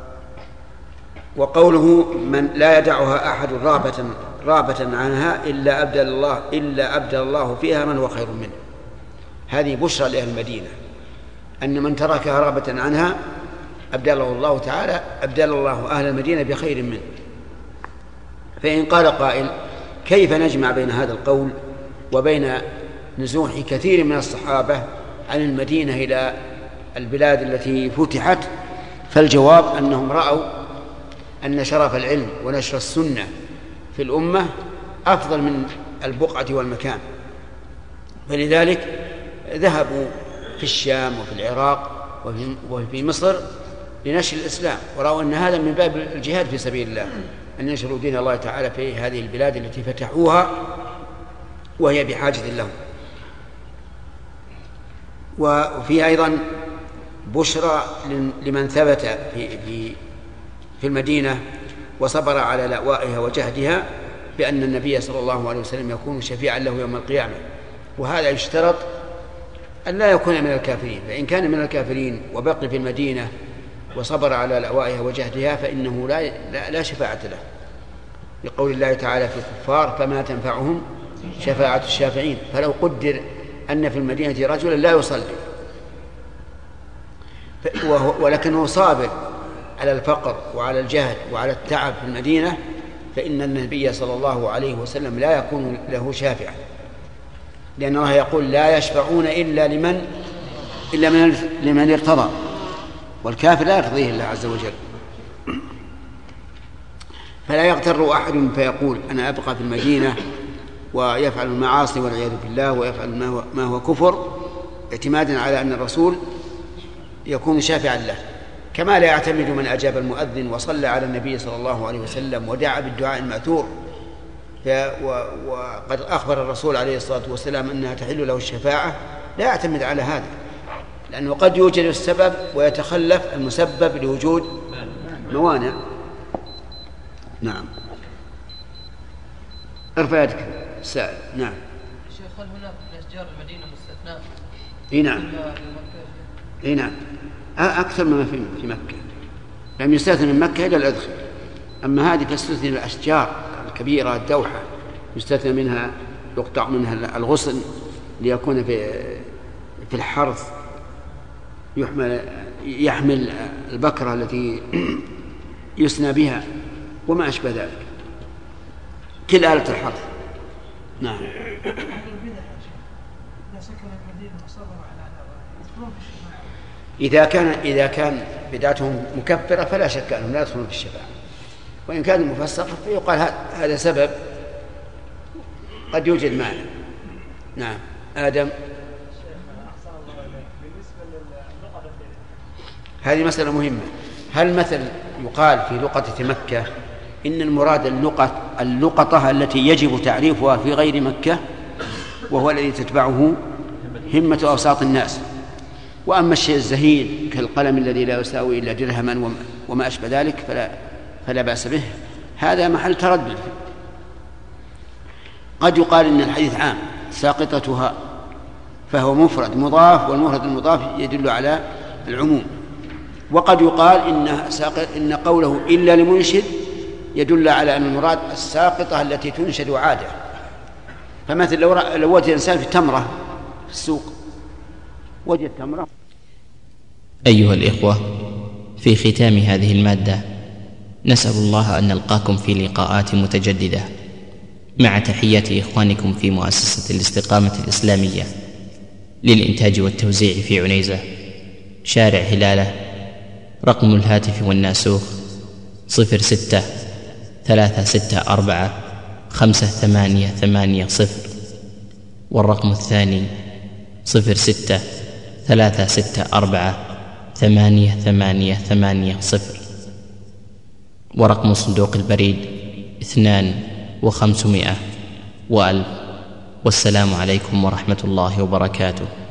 وقوله من لا يدعها أحد رابة رابة عنها إلا أبدل الله إلا أبدل الله فيها من هو خير منه، هذه بشرى لأهل المدينة أن من تركها رابة عنها أبدله الله تعالى أبدل الله أهل المدينة بخير منه. فإن قال قائل كيف نجمع بين هذا القول وبين نزوح كثير من الصحابة عن المدينة إلى البلاد التي فتحت؟ فالجواب أنهم رأوا أن شرف العلم ونشر السنة في الأمة أفضل من البقعة والمكان، فلذلك ذهبوا في الشام وفي العراق وفي مصر لنشر الإسلام، ورأوا أن هذا من باب الجهاد في سبيل الله، أن ينشروا دين الله تعالى في هذه البلاد التي فتحوها وهي بحاجة لهم. وفي أيضا بشرى لمن ثبت في, في, في المدينة وصبر على لأوائها وجهدها بأن النبي صلى الله عليه وسلم يكون شفيعا له يوم القيامة، وهذا يشترط أن لا يكون من الكافرين، فإن كان من الكافرين وبقي في المدينة وصبر على لأوائها وجهدها فإنه لا, لا, لا شفاعة له، لقول الله تعالى في الكفار فما تنفعهم شفاعة الشافعين. فلو قدر أن في المدينة رجلا لا يصلي ولكنه صابر على الفقر وعلى الجهد وعلى التعب في المدينة، فإن النبي صلى الله عليه وسلم لا يكون له شافعا، لأن الله يقول لا يشفعون إلا لمن إلا من لمن ارتضى، والكافر لا يرضيه الله عز وجل. فلا يغتر أحد فيقول أنا أبقى في المدينة ويفعل المعاصي والعياذ بالله ويفعل ما هو, ما هو كفر اعتمادا على أن الرسول يكون شافعا له، كما لا يعتمد من أجاب المؤذن وصلى على النبي صلى الله عليه وسلم ودعا بالدعاء المأثور وقد أخبر الرسول عليه الصلاة والسلام أنها تحل له الشفاعة، لا يعتمد على هذا، لأنه قد يوجد السبب ويتخلف المسبب لوجود موانع. نعم. ارفع يدك السائل. نعم. شيخ هل هناك أشجار المدينة مستثناء؟ اي نعم. اي نعم. أكثر مما في مكة، لم يستثنى من مكة إلى الأدخل، أما هذه فاستثنى الأشجار الكبيرة الدوحة يستثنى منها يقطع منها الغصن ليكون في في الحرث يحمل يحمل البكرة التي يسنى بها وما أشبه ذلك، كل آلة الحرث. نعم. إذا كان إذا كان بدعتهم مكفرة فلا شك أنهم لا يدخلون في الشفاعة، وإن كان مفسقا فيقال هذا سبب قد يوجد معنى. نعم. آدم. هذه مسألة مهمة. هل مثل يقال في لقطة مكة إن المراد اللقطة اللقطة التي يجب تعريفها في غير مكة وهو الذي تتبعه همة أوساط الناس، وأما الشيء الزهيد كالقلم الذي لا يساوي إلا درهما وما أشبه ذلك فلا, فلا بأس به، هذا محل تردد. قد يقال إن الحديث عام ساقطتها فهو مفرد مضاف، والمفرد المضاف يدل على العموم، وقد يقال إن, إن قوله إلا لمنشد يدل على أن المراد الساقطة التي تنشد عادة. فمثل لو, لو وجد إنسان في تمرة في السوق وجد تمرة. أيها الإخوة، في ختام هذه المادة نسأل الله أن نلقاكم في لقاءات متجددة، مع تحيات إخوانكم في مؤسسة الاستقامة الإسلامية للإنتاج والتوزيع في عنيزة، شارع هلالة. رقم الهاتف والناسوخ صفر ستة ثلاثة ستة أربعة خمسة ثمانية ثمانية صفر، والرقم الثاني صفر ستة ثلاثة ستة أربعة ثمانية ثمانية ثمانية صفر، ورقم صندوق البريد اثنان وخمسمائة وألف. والسلام عليكم ورحمة الله وبركاته.